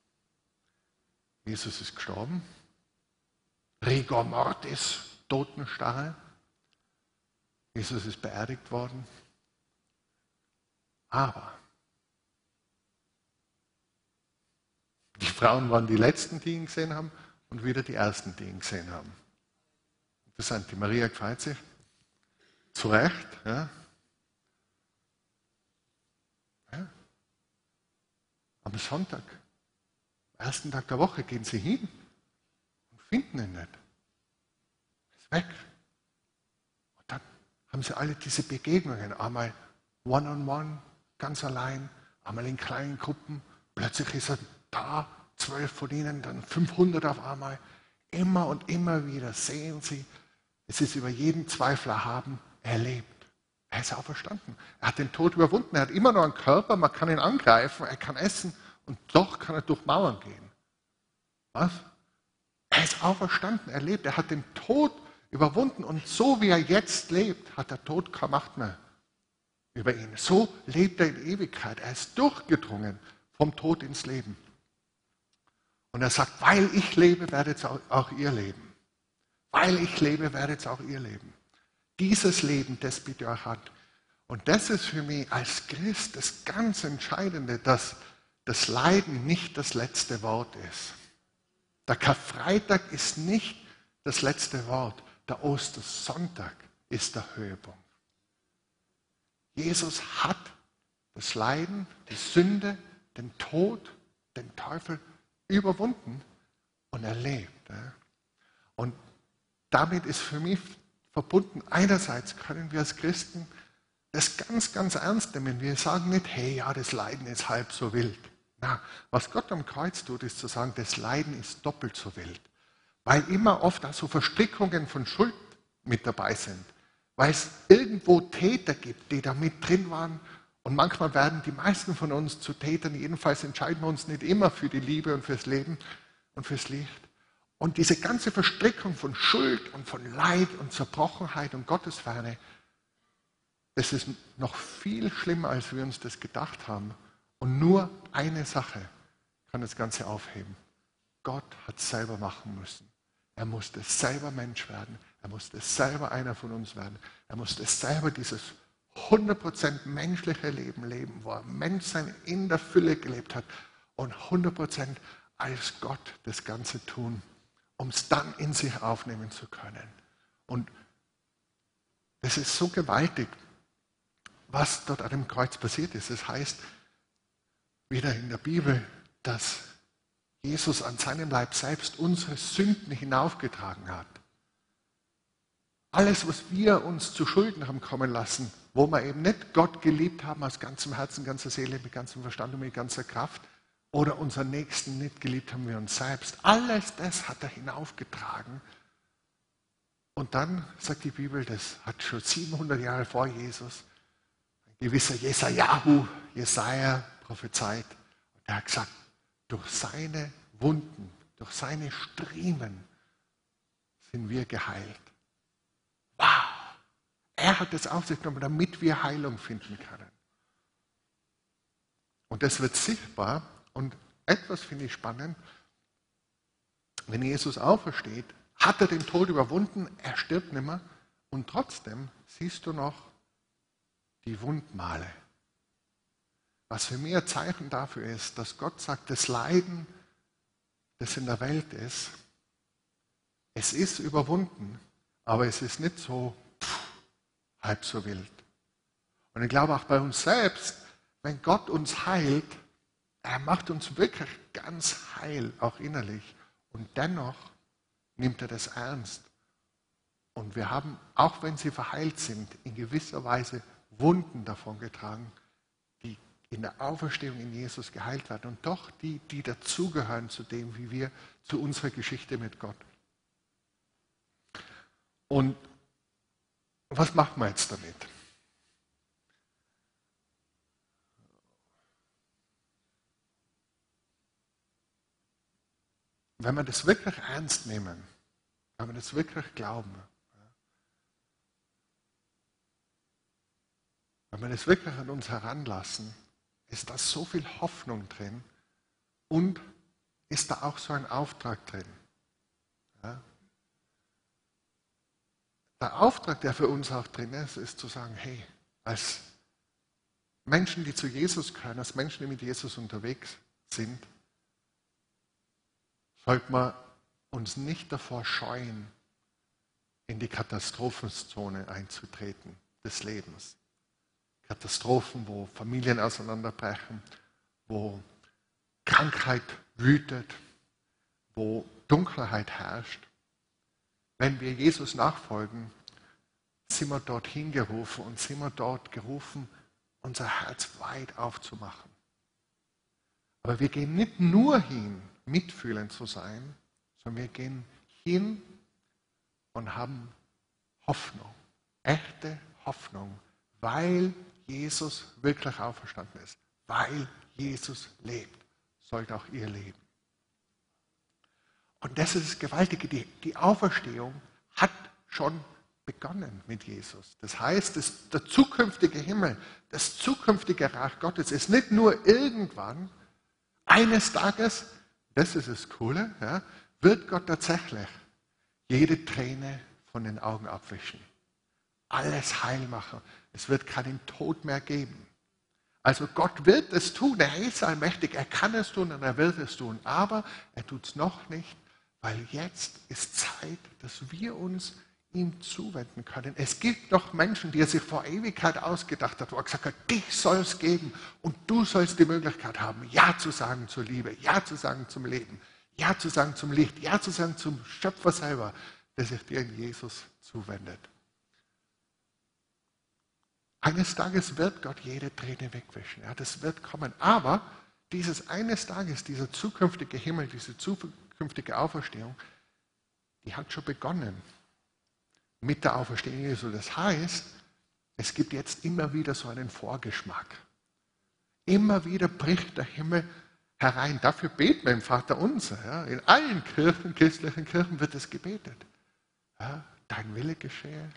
Speaker 2: Jesus ist gestorben. Rigor mortis, Totenstarre. Jesus ist beerdigt worden. Aber die Frauen waren die Letzten, die ihn gesehen haben, und wieder die Ersten, die ihn gesehen haben. Interessant, die Maria gefreut sich. Zu Recht. Ja. Ja. Am Sonntag, am ersten Tag der Woche, gehen sie hin und finden ihn nicht. Er ist weg. Und dann haben sie alle diese Begegnungen, einmal one-on-one, ganz allein, einmal in kleinen Gruppen. Plötzlich ist er da, 12 von ihnen, dann 500 auf einmal. Immer und immer wieder sehen sie, es ist über jeden Zweifel erhaben, er lebt. Er ist auferstanden. Er hat den Tod überwunden. Er hat immer noch einen Körper, man kann ihn angreifen, er kann essen und doch kann er durch Mauern gehen. Was? Er ist auferstanden, er lebt. Er hat den Tod überwunden und so wie er jetzt lebt, hat der Tod keine Macht mehr über ihn. So lebt er in Ewigkeit. Er ist durchgedrungen vom Tod ins Leben. Und er sagt, weil ich lebe, werdet auch ihr leben. Weil ich lebe, werdet auch ihr leben. Dieses Leben, das bitte euch hat. Und das ist für mich als Christ das ganz Entscheidende, dass das Leiden nicht das letzte Wort ist. Der Karfreitag ist nicht das letzte Wort. Der Ostersonntag ist der Höhepunkt. Jesus hat das Leiden, die Sünde, den Tod, den Teufel überwunden und er lebt. Und damit ist für mich verbunden, einerseits können wir als Christen das ganz, ganz ernst nehmen. Wir sagen nicht, hey, ja, das Leiden ist halb so wild. Na, was Gott am Kreuz tut, ist zu sagen, das Leiden ist doppelt so wild. Weil immer oft auch so Verstrickungen von Schuld mit dabei sind. Weil es irgendwo Täter gibt, die da mit drin waren. Und manchmal werden die meisten von uns zu Tätern. Jedenfalls entscheiden wir uns nicht immer für die Liebe und fürs Leben und fürs Licht. Und diese ganze Verstrickung von Schuld und von Leid und Zerbrochenheit und Gottesferne, das ist noch viel schlimmer, als wir uns das gedacht haben. Und nur eine Sache kann das Ganze aufheben. Gott hat es selber machen müssen. Er musste selber Mensch werden. Er musste selber einer von uns werden. Er musste selber dieses 100% menschliche Leben leben, wo er Menschsein in der Fülle gelebt hat und 100% als Gott das Ganze tun, um es dann in sich aufnehmen zu können. Und das ist so gewaltig, was dort an dem Kreuz passiert ist. Das heißt, wieder in der Bibel, dass Jesus an seinem Leib selbst unsere Sünden hinaufgetragen hat. Alles, was wir uns zu Schulden haben kommen lassen, wo wir eben nicht Gott geliebt haben aus ganzem Herzen, ganzer Seele, mit ganzem Verstand und mit ganzer Kraft, oder unseren Nächsten nicht geliebt haben wir uns selbst. Alles das hat er hinaufgetragen. Und dann sagt die Bibel, das hat schon 700 Jahre vor Jesus ein gewisser Jesaja prophezeit. Und er hat gesagt, durch seine Wunden, durch seine Striemen sind wir geheilt. Wow! Er hat es auf sich genommen, damit wir Heilung finden können. Und das wird sichtbar. Und etwas finde ich spannend, wenn Jesus aufersteht, hat er den Tod überwunden, er stirbt nicht mehr und trotzdem siehst du noch die Wundmale. Was für mich ein Zeichen dafür ist, dass Gott sagt, das Leiden, das in der Welt ist, es ist überwunden, aber es ist nicht so halb so wild. Und ich glaube auch bei uns selbst, wenn Gott uns heilt, er macht uns wirklich ganz heil, auch innerlich. Und dennoch nimmt er das ernst. Und wir haben, auch wenn sie verheilt sind, in gewisser Weise Wunden davon getragen, die in der Auferstehung in Jesus geheilt werden. Und doch die dazugehören zu dem, wie wir, zu unserer Geschichte mit Gott. Und was machen wir jetzt damit? Wenn wir das wirklich ernst nehmen, wenn wir das wirklich glauben, wenn wir das wirklich an uns heranlassen, ist da so viel Hoffnung drin und ist da auch so ein Auftrag drin. Ja? Der Auftrag, der für uns auch drin ist, ist zu sagen, hey, als Menschen, die zu Jesus gehören, als Menschen, die mit Jesus unterwegs sind, sollte man uns nicht davor scheuen, in die Katastrophenzone einzutreten des Lebens. Katastrophen, wo Familien auseinanderbrechen, wo Krankheit wütet, wo Dunkelheit herrscht. Wenn wir Jesus nachfolgen, sind wir dorthin gerufen und sind wir dort gerufen, unser Herz weit aufzumachen. Aber wir gehen nicht nur hin, mitfühlend zu sein, sondern wir gehen hin und haben Hoffnung, echte Hoffnung, weil Jesus wirklich auferstanden ist, weil Jesus lebt, sollte auch ihr leben. Und das ist das Gewaltige, die Auferstehung hat schon begonnen mit Jesus. Das heißt, der zukünftige Himmel, das zukünftige Reich Gottes ist nicht nur irgendwann, eines Tages, das ist das Coole, ja, wird Gott tatsächlich jede Träne von den Augen abwischen. Alles heil machen. Es wird keinen Tod mehr geben. Also Gott wird es tun, er ist allmächtig, er kann es tun und er wird es tun. Aber er tut es noch nicht, weil jetzt ist Zeit, dass wir uns ihm zuwenden können. Es gibt noch Menschen, die er sich vor Ewigkeit ausgedacht hat, wo er gesagt hat, dich soll es geben und du sollst die Möglichkeit haben, Ja zu sagen zur Liebe, Ja zu sagen zum Leben, Ja zu sagen zum Licht, Ja zu sagen zum Schöpfer selber, der sich dir in Jesus zuwendet. Eines Tages wird Gott jede Träne wegwischen. Ja, das wird kommen. Aber dieses eines Tages, dieser zukünftige Himmel, diese zukünftige Auferstehung, die hat schon begonnen mit der Auferstehung Jesu. Das heißt, es gibt jetzt immer wieder so einen Vorgeschmack. Immer wieder bricht der Himmel herein. Dafür beten wir im Vater Unser. Ja. In allen Kirchen, christlichen Kirchen wird es gebetet. Ja, dein Wille geschehe.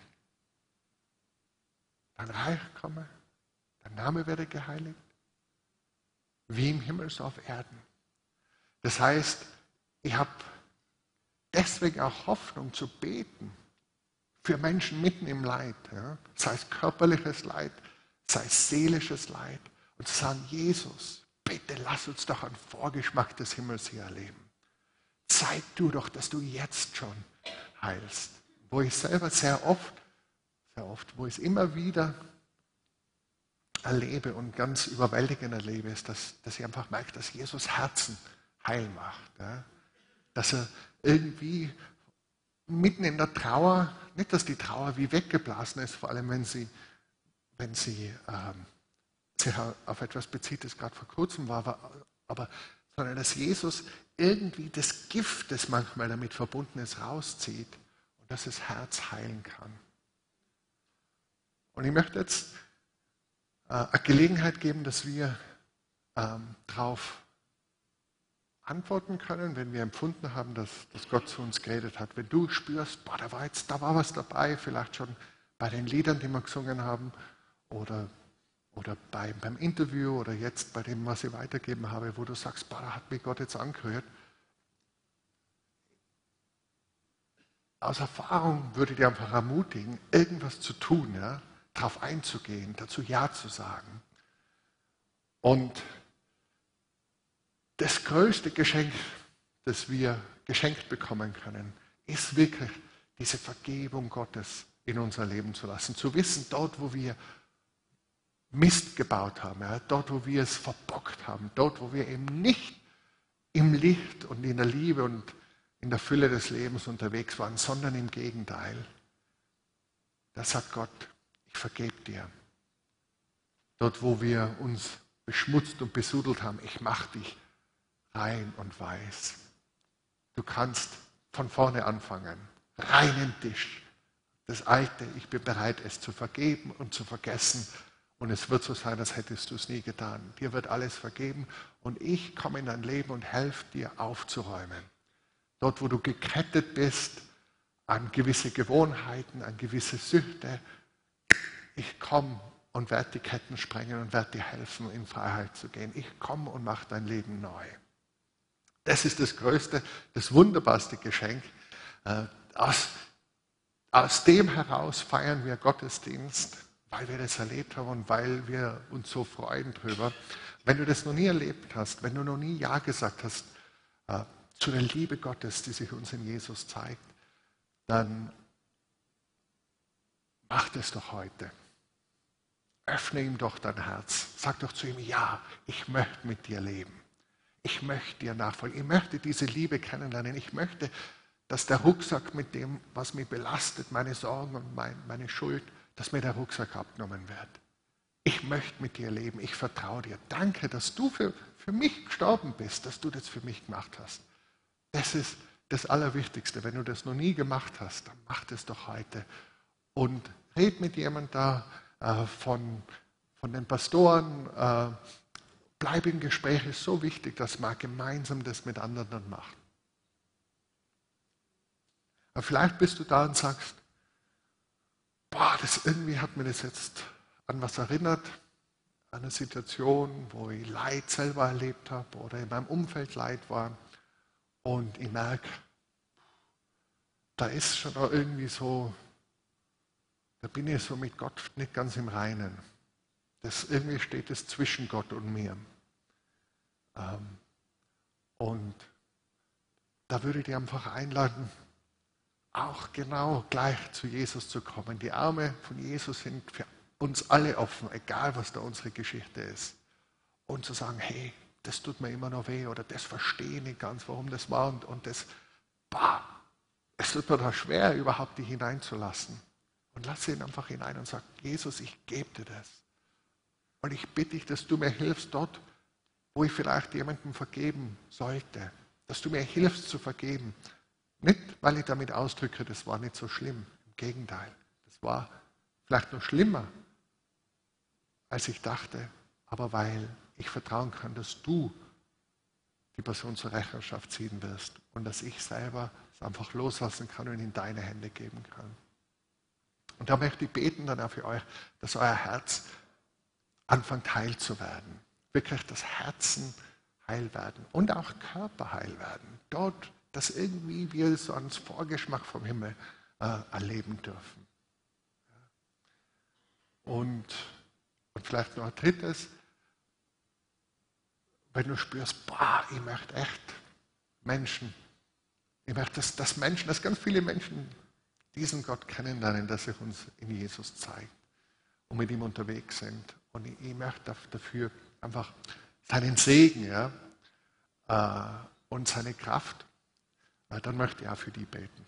Speaker 2: Dein Reich komme, dein Name werde geheiligt, wie im Himmel so auf Erden. Das heißt, ich habe deswegen auch Hoffnung zu beten für Menschen mitten im Leid, ja? Sei es körperliches Leid, sei es seelisches Leid und zu sagen, Jesus, bitte lass uns doch einen Vorgeschmack des Himmels hier erleben. Zeig du doch, dass du jetzt schon heilst. Wo ich selber sehr oft, wo ich es immer wieder erlebe und ganz überwältigend erlebe, ist, dass ich einfach merke, dass Jesus Herzen heil macht. Ja? Dass er irgendwie mitten in der Trauer, nicht, dass die Trauer wie weggeblasen ist, vor allem wenn sie sich auf etwas bezieht, das gerade vor kurzem war, aber sondern dass Jesus irgendwie das Gift, das manchmal damit verbunden ist, rauszieht und dass das Herz heilen kann. Und ich möchte jetzt eine Gelegenheit geben, dass wir darauf antworten können, wenn wir empfunden haben, dass Gott zu uns geredet hat. Wenn du spürst, boah, da war was dabei, vielleicht schon bei den Liedern, die wir gesungen haben, oder beim Interview oder jetzt bei dem, was ich weitergeben habe, wo du sagst, boah, da hat mich Gott jetzt angehört. Aus Erfahrung würde ich dir einfach ermutigen, irgendwas zu tun, ja? Darauf einzugehen, dazu Ja zu sagen. Und das größte Geschenk, das wir geschenkt bekommen können, ist wirklich diese Vergebung Gottes in unser Leben zu lassen. Zu wissen, dort, wo wir Mist gebaut haben, ja, dort, wo wir es verbockt haben, dort, wo wir eben nicht im Licht und in der Liebe und in der Fülle des Lebens unterwegs waren, sondern im Gegenteil. Da sagt Gott, ich vergebe dir. Dort, wo wir uns beschmutzt und besudelt haben, ich mache dich rein und weiß. Du kannst von vorne anfangen, reinen Tisch. Das Alte, ich bin bereit, es zu vergeben und zu vergessen. Und es wird so sein, als hättest du es nie getan. Dir wird alles vergeben und ich komme in dein Leben und helfe dir aufzuräumen. Dort, wo du gekettet bist an gewisse Gewohnheiten, an gewisse Süchte, ich komme und werde die Ketten sprengen und werde dir helfen, in Freiheit zu gehen. Ich komme und mache dein Leben neu. Das ist das größte, das wunderbarste Geschenk. Aus dem heraus feiern wir Gottesdienst, weil wir das erlebt haben und weil wir uns so freuen drüber. Wenn du das noch nie erlebt hast, wenn du noch nie Ja gesagt hast zu der Liebe Gottes, die sich uns in Jesus zeigt, dann mach das doch heute. Öffne ihm doch dein Herz. Sag doch zu ihm, ja, ich möchte mit dir leben. Ich möchte dir nachfolgen. Ich möchte diese Liebe kennenlernen. Ich möchte dass der Rucksack mit dem, was mich belastet, meine Sorgen und meine Schuld, dass mir der Rucksack abgenommen wird. Ich möchte mit dir leben, ich vertraue dir. Danke, dass du für mich gestorben bist, dass du das für mich gemacht hast. Das ist das Allerwichtigste. Wenn du das noch nie gemacht hast, dann mach das doch heute. Und red mit jemandem da von den Pastoren. Bleib im Gespräch, ist so wichtig, dass man gemeinsam das mit anderen dann macht. Aber vielleicht bist du da und sagst, boah, irgendwie hat mir das jetzt an was erinnert, an eine Situation, wo ich Leid selber erlebt habe oder in meinem Umfeld Leid war. Und ich merke, da ist schon irgendwie so, da bin ich so mit Gott nicht ganz im Reinen. Irgendwie steht es zwischen Gott und mir. Und da würde ich dich einfach einladen, auch genau gleich zu Jesus zu kommen. Die Arme von Jesus sind für uns alle offen, egal was da unsere Geschichte ist. Und zu sagen, hey, das tut mir immer noch weh oder das verstehe ich nicht ganz, warum das war und das, es tut mir da schwer, überhaupt dich hineinzulassen. Und lass ihn einfach hinein und sag, Jesus, ich gebe dir das. Und ich bitte dich, dass du mir hilfst dort, wo ich vielleicht jemandem vergeben sollte. Dass du mir hilfst zu vergeben. Nicht, weil ich damit ausdrücke, das war nicht so schlimm. Im Gegenteil, das war vielleicht noch schlimmer, als ich dachte. Aber weil ich vertrauen kann, dass du die Person zur Rechenschaft ziehen wirst und dass ich selber es einfach loslassen kann und in deine Hände geben kann. Und da möchte ich beten dann auch für euch, dass euer Herz anfängt heil zu werden. Wirklich das Herzen heil werden und auch Körper heil werden. Dort, dass irgendwie wir so einen Vorgeschmack vom Himmel erleben dürfen. Und vielleicht noch ein drittes, wenn du spürst, ich möchte echt Menschen, ich möchte, dass Menschen, dass ganz viele Menschen diesen Gott kennenlernen, dass sich uns in Jesus zeigt und mit ihm unterwegs sind. Und ich möchte dafür einfach seinen Segen, ja, und seine Kraft, dann möchte ich auch für die beten.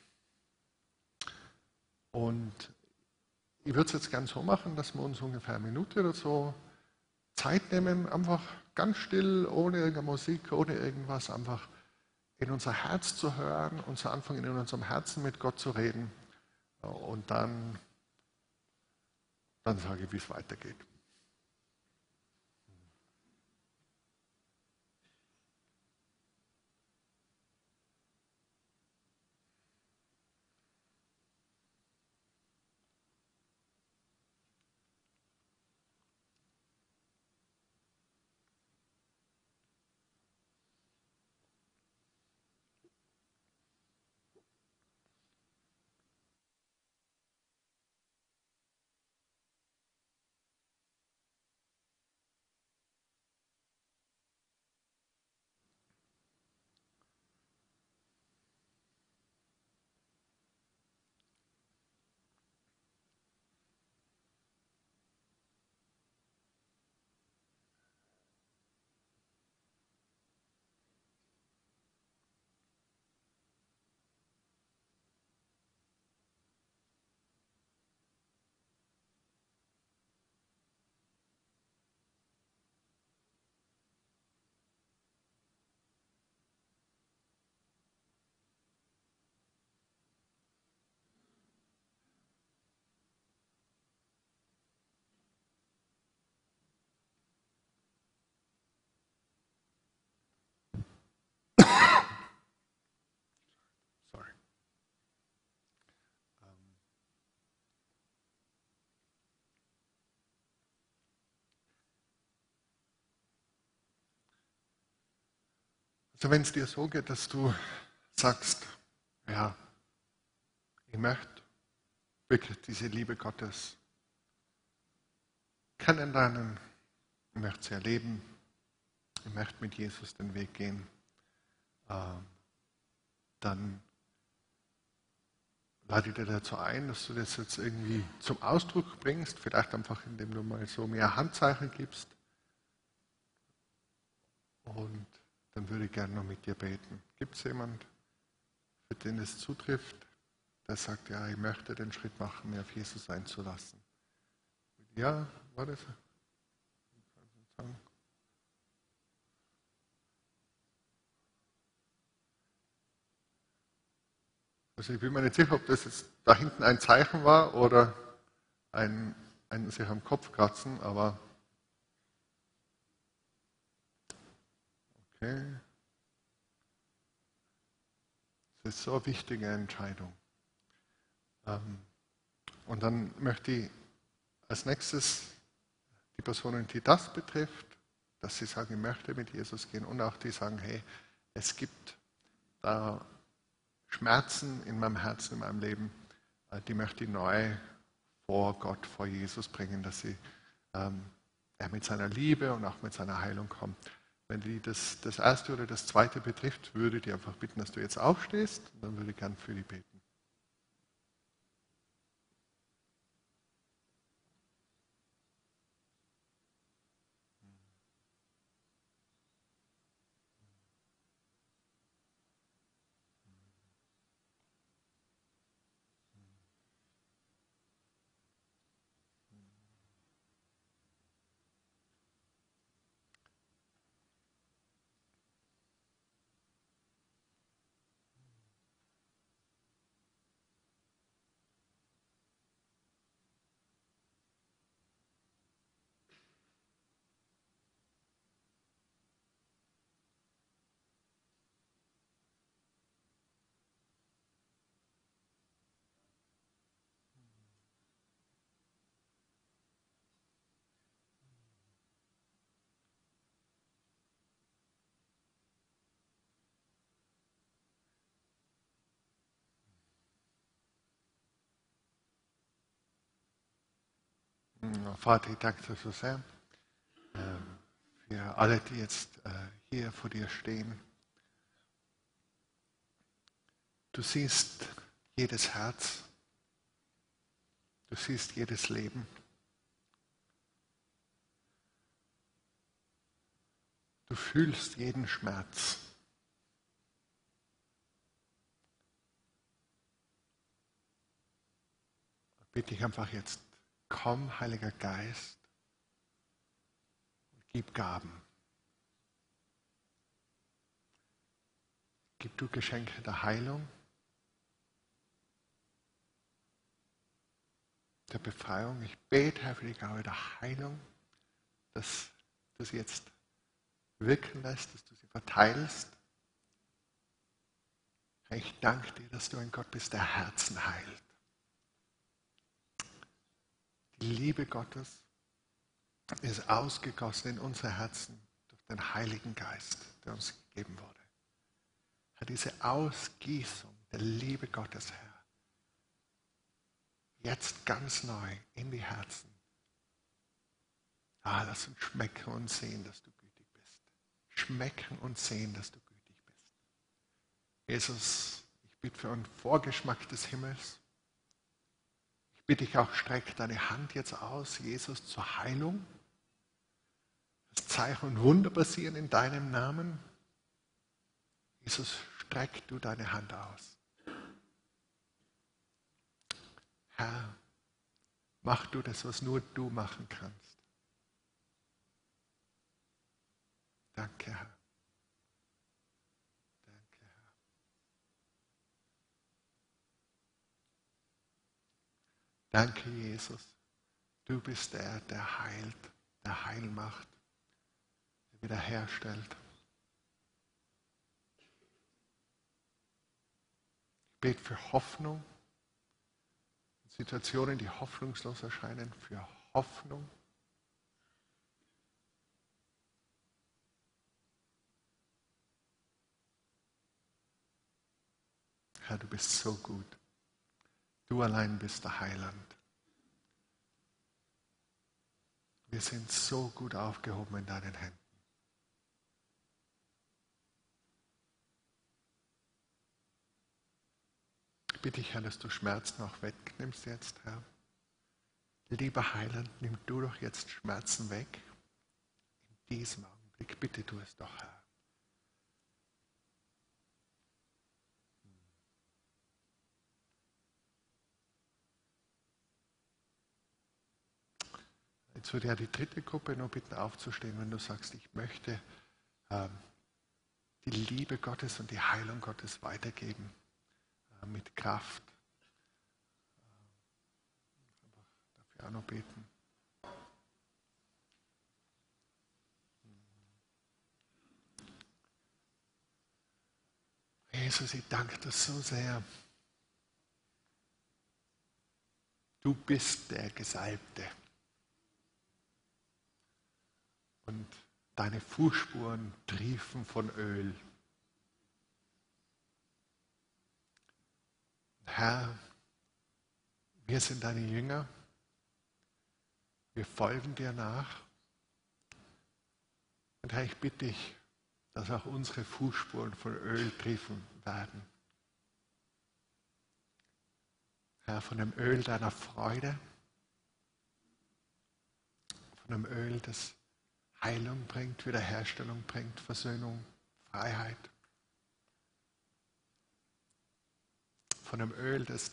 Speaker 2: Und ich würde es jetzt gerne so machen, dass wir uns ungefähr eine Minute oder so Zeit nehmen, einfach ganz still, ohne irgendeine Musik, ohne irgendwas, einfach in unser Herz zu hören und zu anfangen, in unserem Herzen mit Gott zu reden. Und dann sage ich, wie es weitergeht. Sorry. Also wenn es dir so geht, dass du sagst, ja, ich möchte wirklich diese Liebe Gottes kennenlernen, ich möchte sie erleben, ich möchte mit Jesus den Weg gehen, dann lade ich dir dazu ein, dass du das jetzt irgendwie zum Ausdruck bringst, vielleicht einfach indem du mal so mehr Handzeichen gibst. Und dann würde ich gerne noch mit dir beten. Gibt es jemand? für den es zutrifft, der sagt, ja, ich möchte den Schritt machen, mir auf Jesus einzulassen. Ja, war das? Also ich bin mir nicht sicher, ob das jetzt da hinten ein Zeichen war oder ein sich am Kopf kratzen, aber okay. Das ist so eine wichtige Entscheidung. Und dann möchte ich als nächstes die Personen, die das betrifft, dass sie sagen, ich möchte mit Jesus gehen und auch die sagen, hey, es gibt da Schmerzen in meinem Herzen, in meinem Leben, die möchte ich neu vor Gott, vor Jesus bringen, dass sie mit seiner Liebe und auch mit seiner Heilung kommen. Wenn die das erste oder das zweite betrifft, würde ich dich einfach bitten, dass du jetzt aufstehst und dann würde ich gern für die beten. Vater, ich danke dir so sehr für alle, die jetzt hier vor dir stehen. Du siehst jedes Herz, du siehst jedes Leben. Du fühlst jeden Schmerz. Ich bitte dich einfach jetzt, komm, Heiliger Geist, und gib Gaben. Gib du Geschenke der Heilung, der Befreiung. Ich bete, Herr, für die Gabe der Heilung, dass du sie jetzt wirken lässt, dass du sie verteilst. Herr, ich danke dir, dass du ein Gott bist, der Herzen heilt. Die Liebe Gottes ist ausgegossen in unsere Herzen durch den Heiligen Geist, der uns gegeben wurde. Herr, diese Ausgießung der Liebe Gottes, Herr, jetzt ganz neu in die Herzen. Lass uns schmecken und sehen, dass du gütig bist. Schmecken und sehen, dass du gütig bist. Jesus, ich bitte für einen Vorgeschmack des Himmels. Ich bitte dich auch, streck deine Hand jetzt aus, Jesus, zur Heilung. Das Zeichen und Wunder passieren in deinem Namen. Jesus, streck du deine Hand aus. Herr, mach du das, was nur du machen kannst. Danke, Herr. Danke, Herr. Danke, Jesus. Du bist der, der heilt, der Heil macht, der wiederherstellt. Ich bete für Hoffnung. Situationen, die hoffnungslos erscheinen, für Hoffnung. Herr, du bist so gut. Du allein bist der Heiland. Wir sind so gut aufgehoben in deinen Händen. Ich bitte dich, Herr, dass du Schmerzen auch wegnimmst jetzt, Herr. Lieber Heiland, nimm du doch jetzt Schmerzen weg. In diesem Augenblick, bitte tu es doch, Herr. Jetzt würde ich ja die dritte Gruppe nur bitten aufzustehen, wenn du sagst, ich möchte die Liebe Gottes und die Heilung Gottes weitergeben mit Kraft. Dafür auch noch beten. Jesus, ich danke dir so sehr. Du bist der Gesalbte. Und deine Fußspuren triefen von Öl. Herr, wir sind deine Jünger. Wir folgen dir nach. Und Herr, ich bitte dich, dass auch unsere Fußspuren von Öl triefen werden. Herr, von dem Öl deiner Freude, von dem Öl, das Heilung bringt, Wiederherstellung bringt, Versöhnung, Freiheit. Von dem Öl, das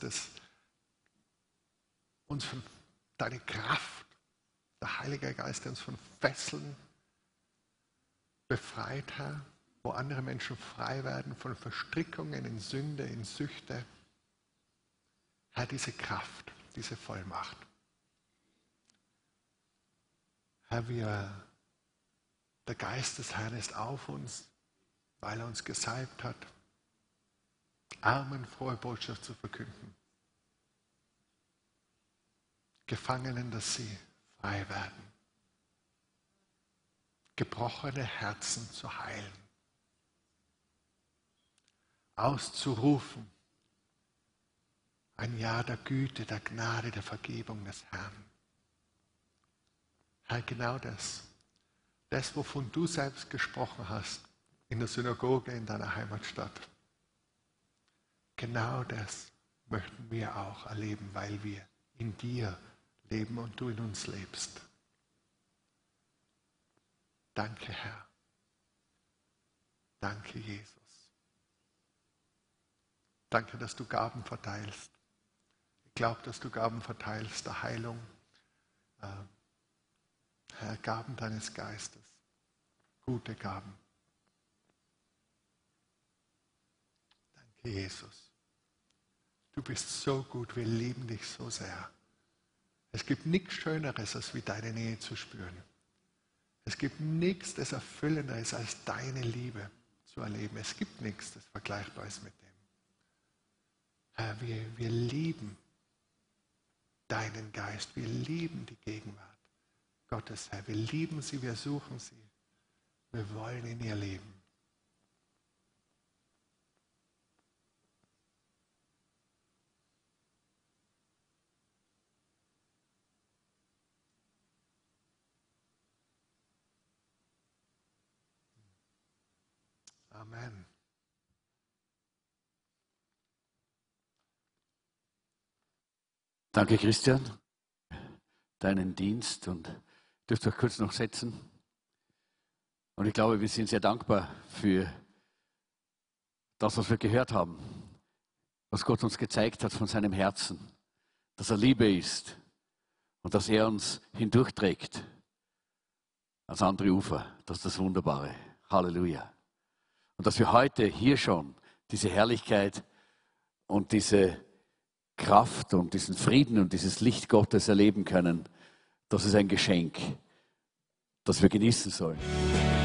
Speaker 2: uns von deiner Kraft, der Heilige Geist, der uns von Fesseln befreit, Herr, wo andere Menschen frei werden von Verstrickungen in Sünde, in Süchte. Herr, diese Kraft, diese Vollmacht. Herr, der Geist des Herrn ist auf uns, weil er uns gesalbt hat, Armen frohe Botschaft zu verkünden. Gefangenen, dass sie frei werden. Gebrochene Herzen zu heilen. Auszurufen. Ein Ja der Güte, der Gnade, der Vergebung des Herrn. Herr, genau das. Das, wovon du selbst gesprochen hast, in der Synagoge in deiner Heimatstadt. Genau das möchten wir auch erleben, weil wir in dir leben und du in uns lebst. Danke, Herr. Danke, Jesus. Danke, dass du Gaben verteilst. Ich glaube, dass du Gaben verteilst, der Heilung. Herr, Gaben deines Geistes. Gute Gaben. Danke, Jesus. Du bist so gut, wir lieben dich so sehr. Es gibt nichts Schöneres, als wie deine Nähe zu spüren. Es gibt nichts, das erfüllender ist, als deine Liebe zu erleben. Es gibt nichts, das vergleichbar ist mit dem. Herr, wir lieben deinen Geist. Wir lieben die Gegenwart Gottes, Herr. Wir lieben sie, wir suchen sie. Wir wollen in ihr leben. Amen.
Speaker 1: Danke, Christian, deinen Dienst, und dürft euch kurz noch setzen. Und ich glaube, wir sind sehr dankbar für das, was wir gehört haben, was Gott uns gezeigt hat von seinem Herzen, dass er Liebe ist und dass er uns hindurchträgt ans andere Ufer. Das ist das Wunderbare. Halleluja. Und dass wir heute hier schon diese Herrlichkeit und diese Kraft und diesen Frieden und dieses Licht Gottes erleben können, das ist ein Geschenk, das wir genießen sollen.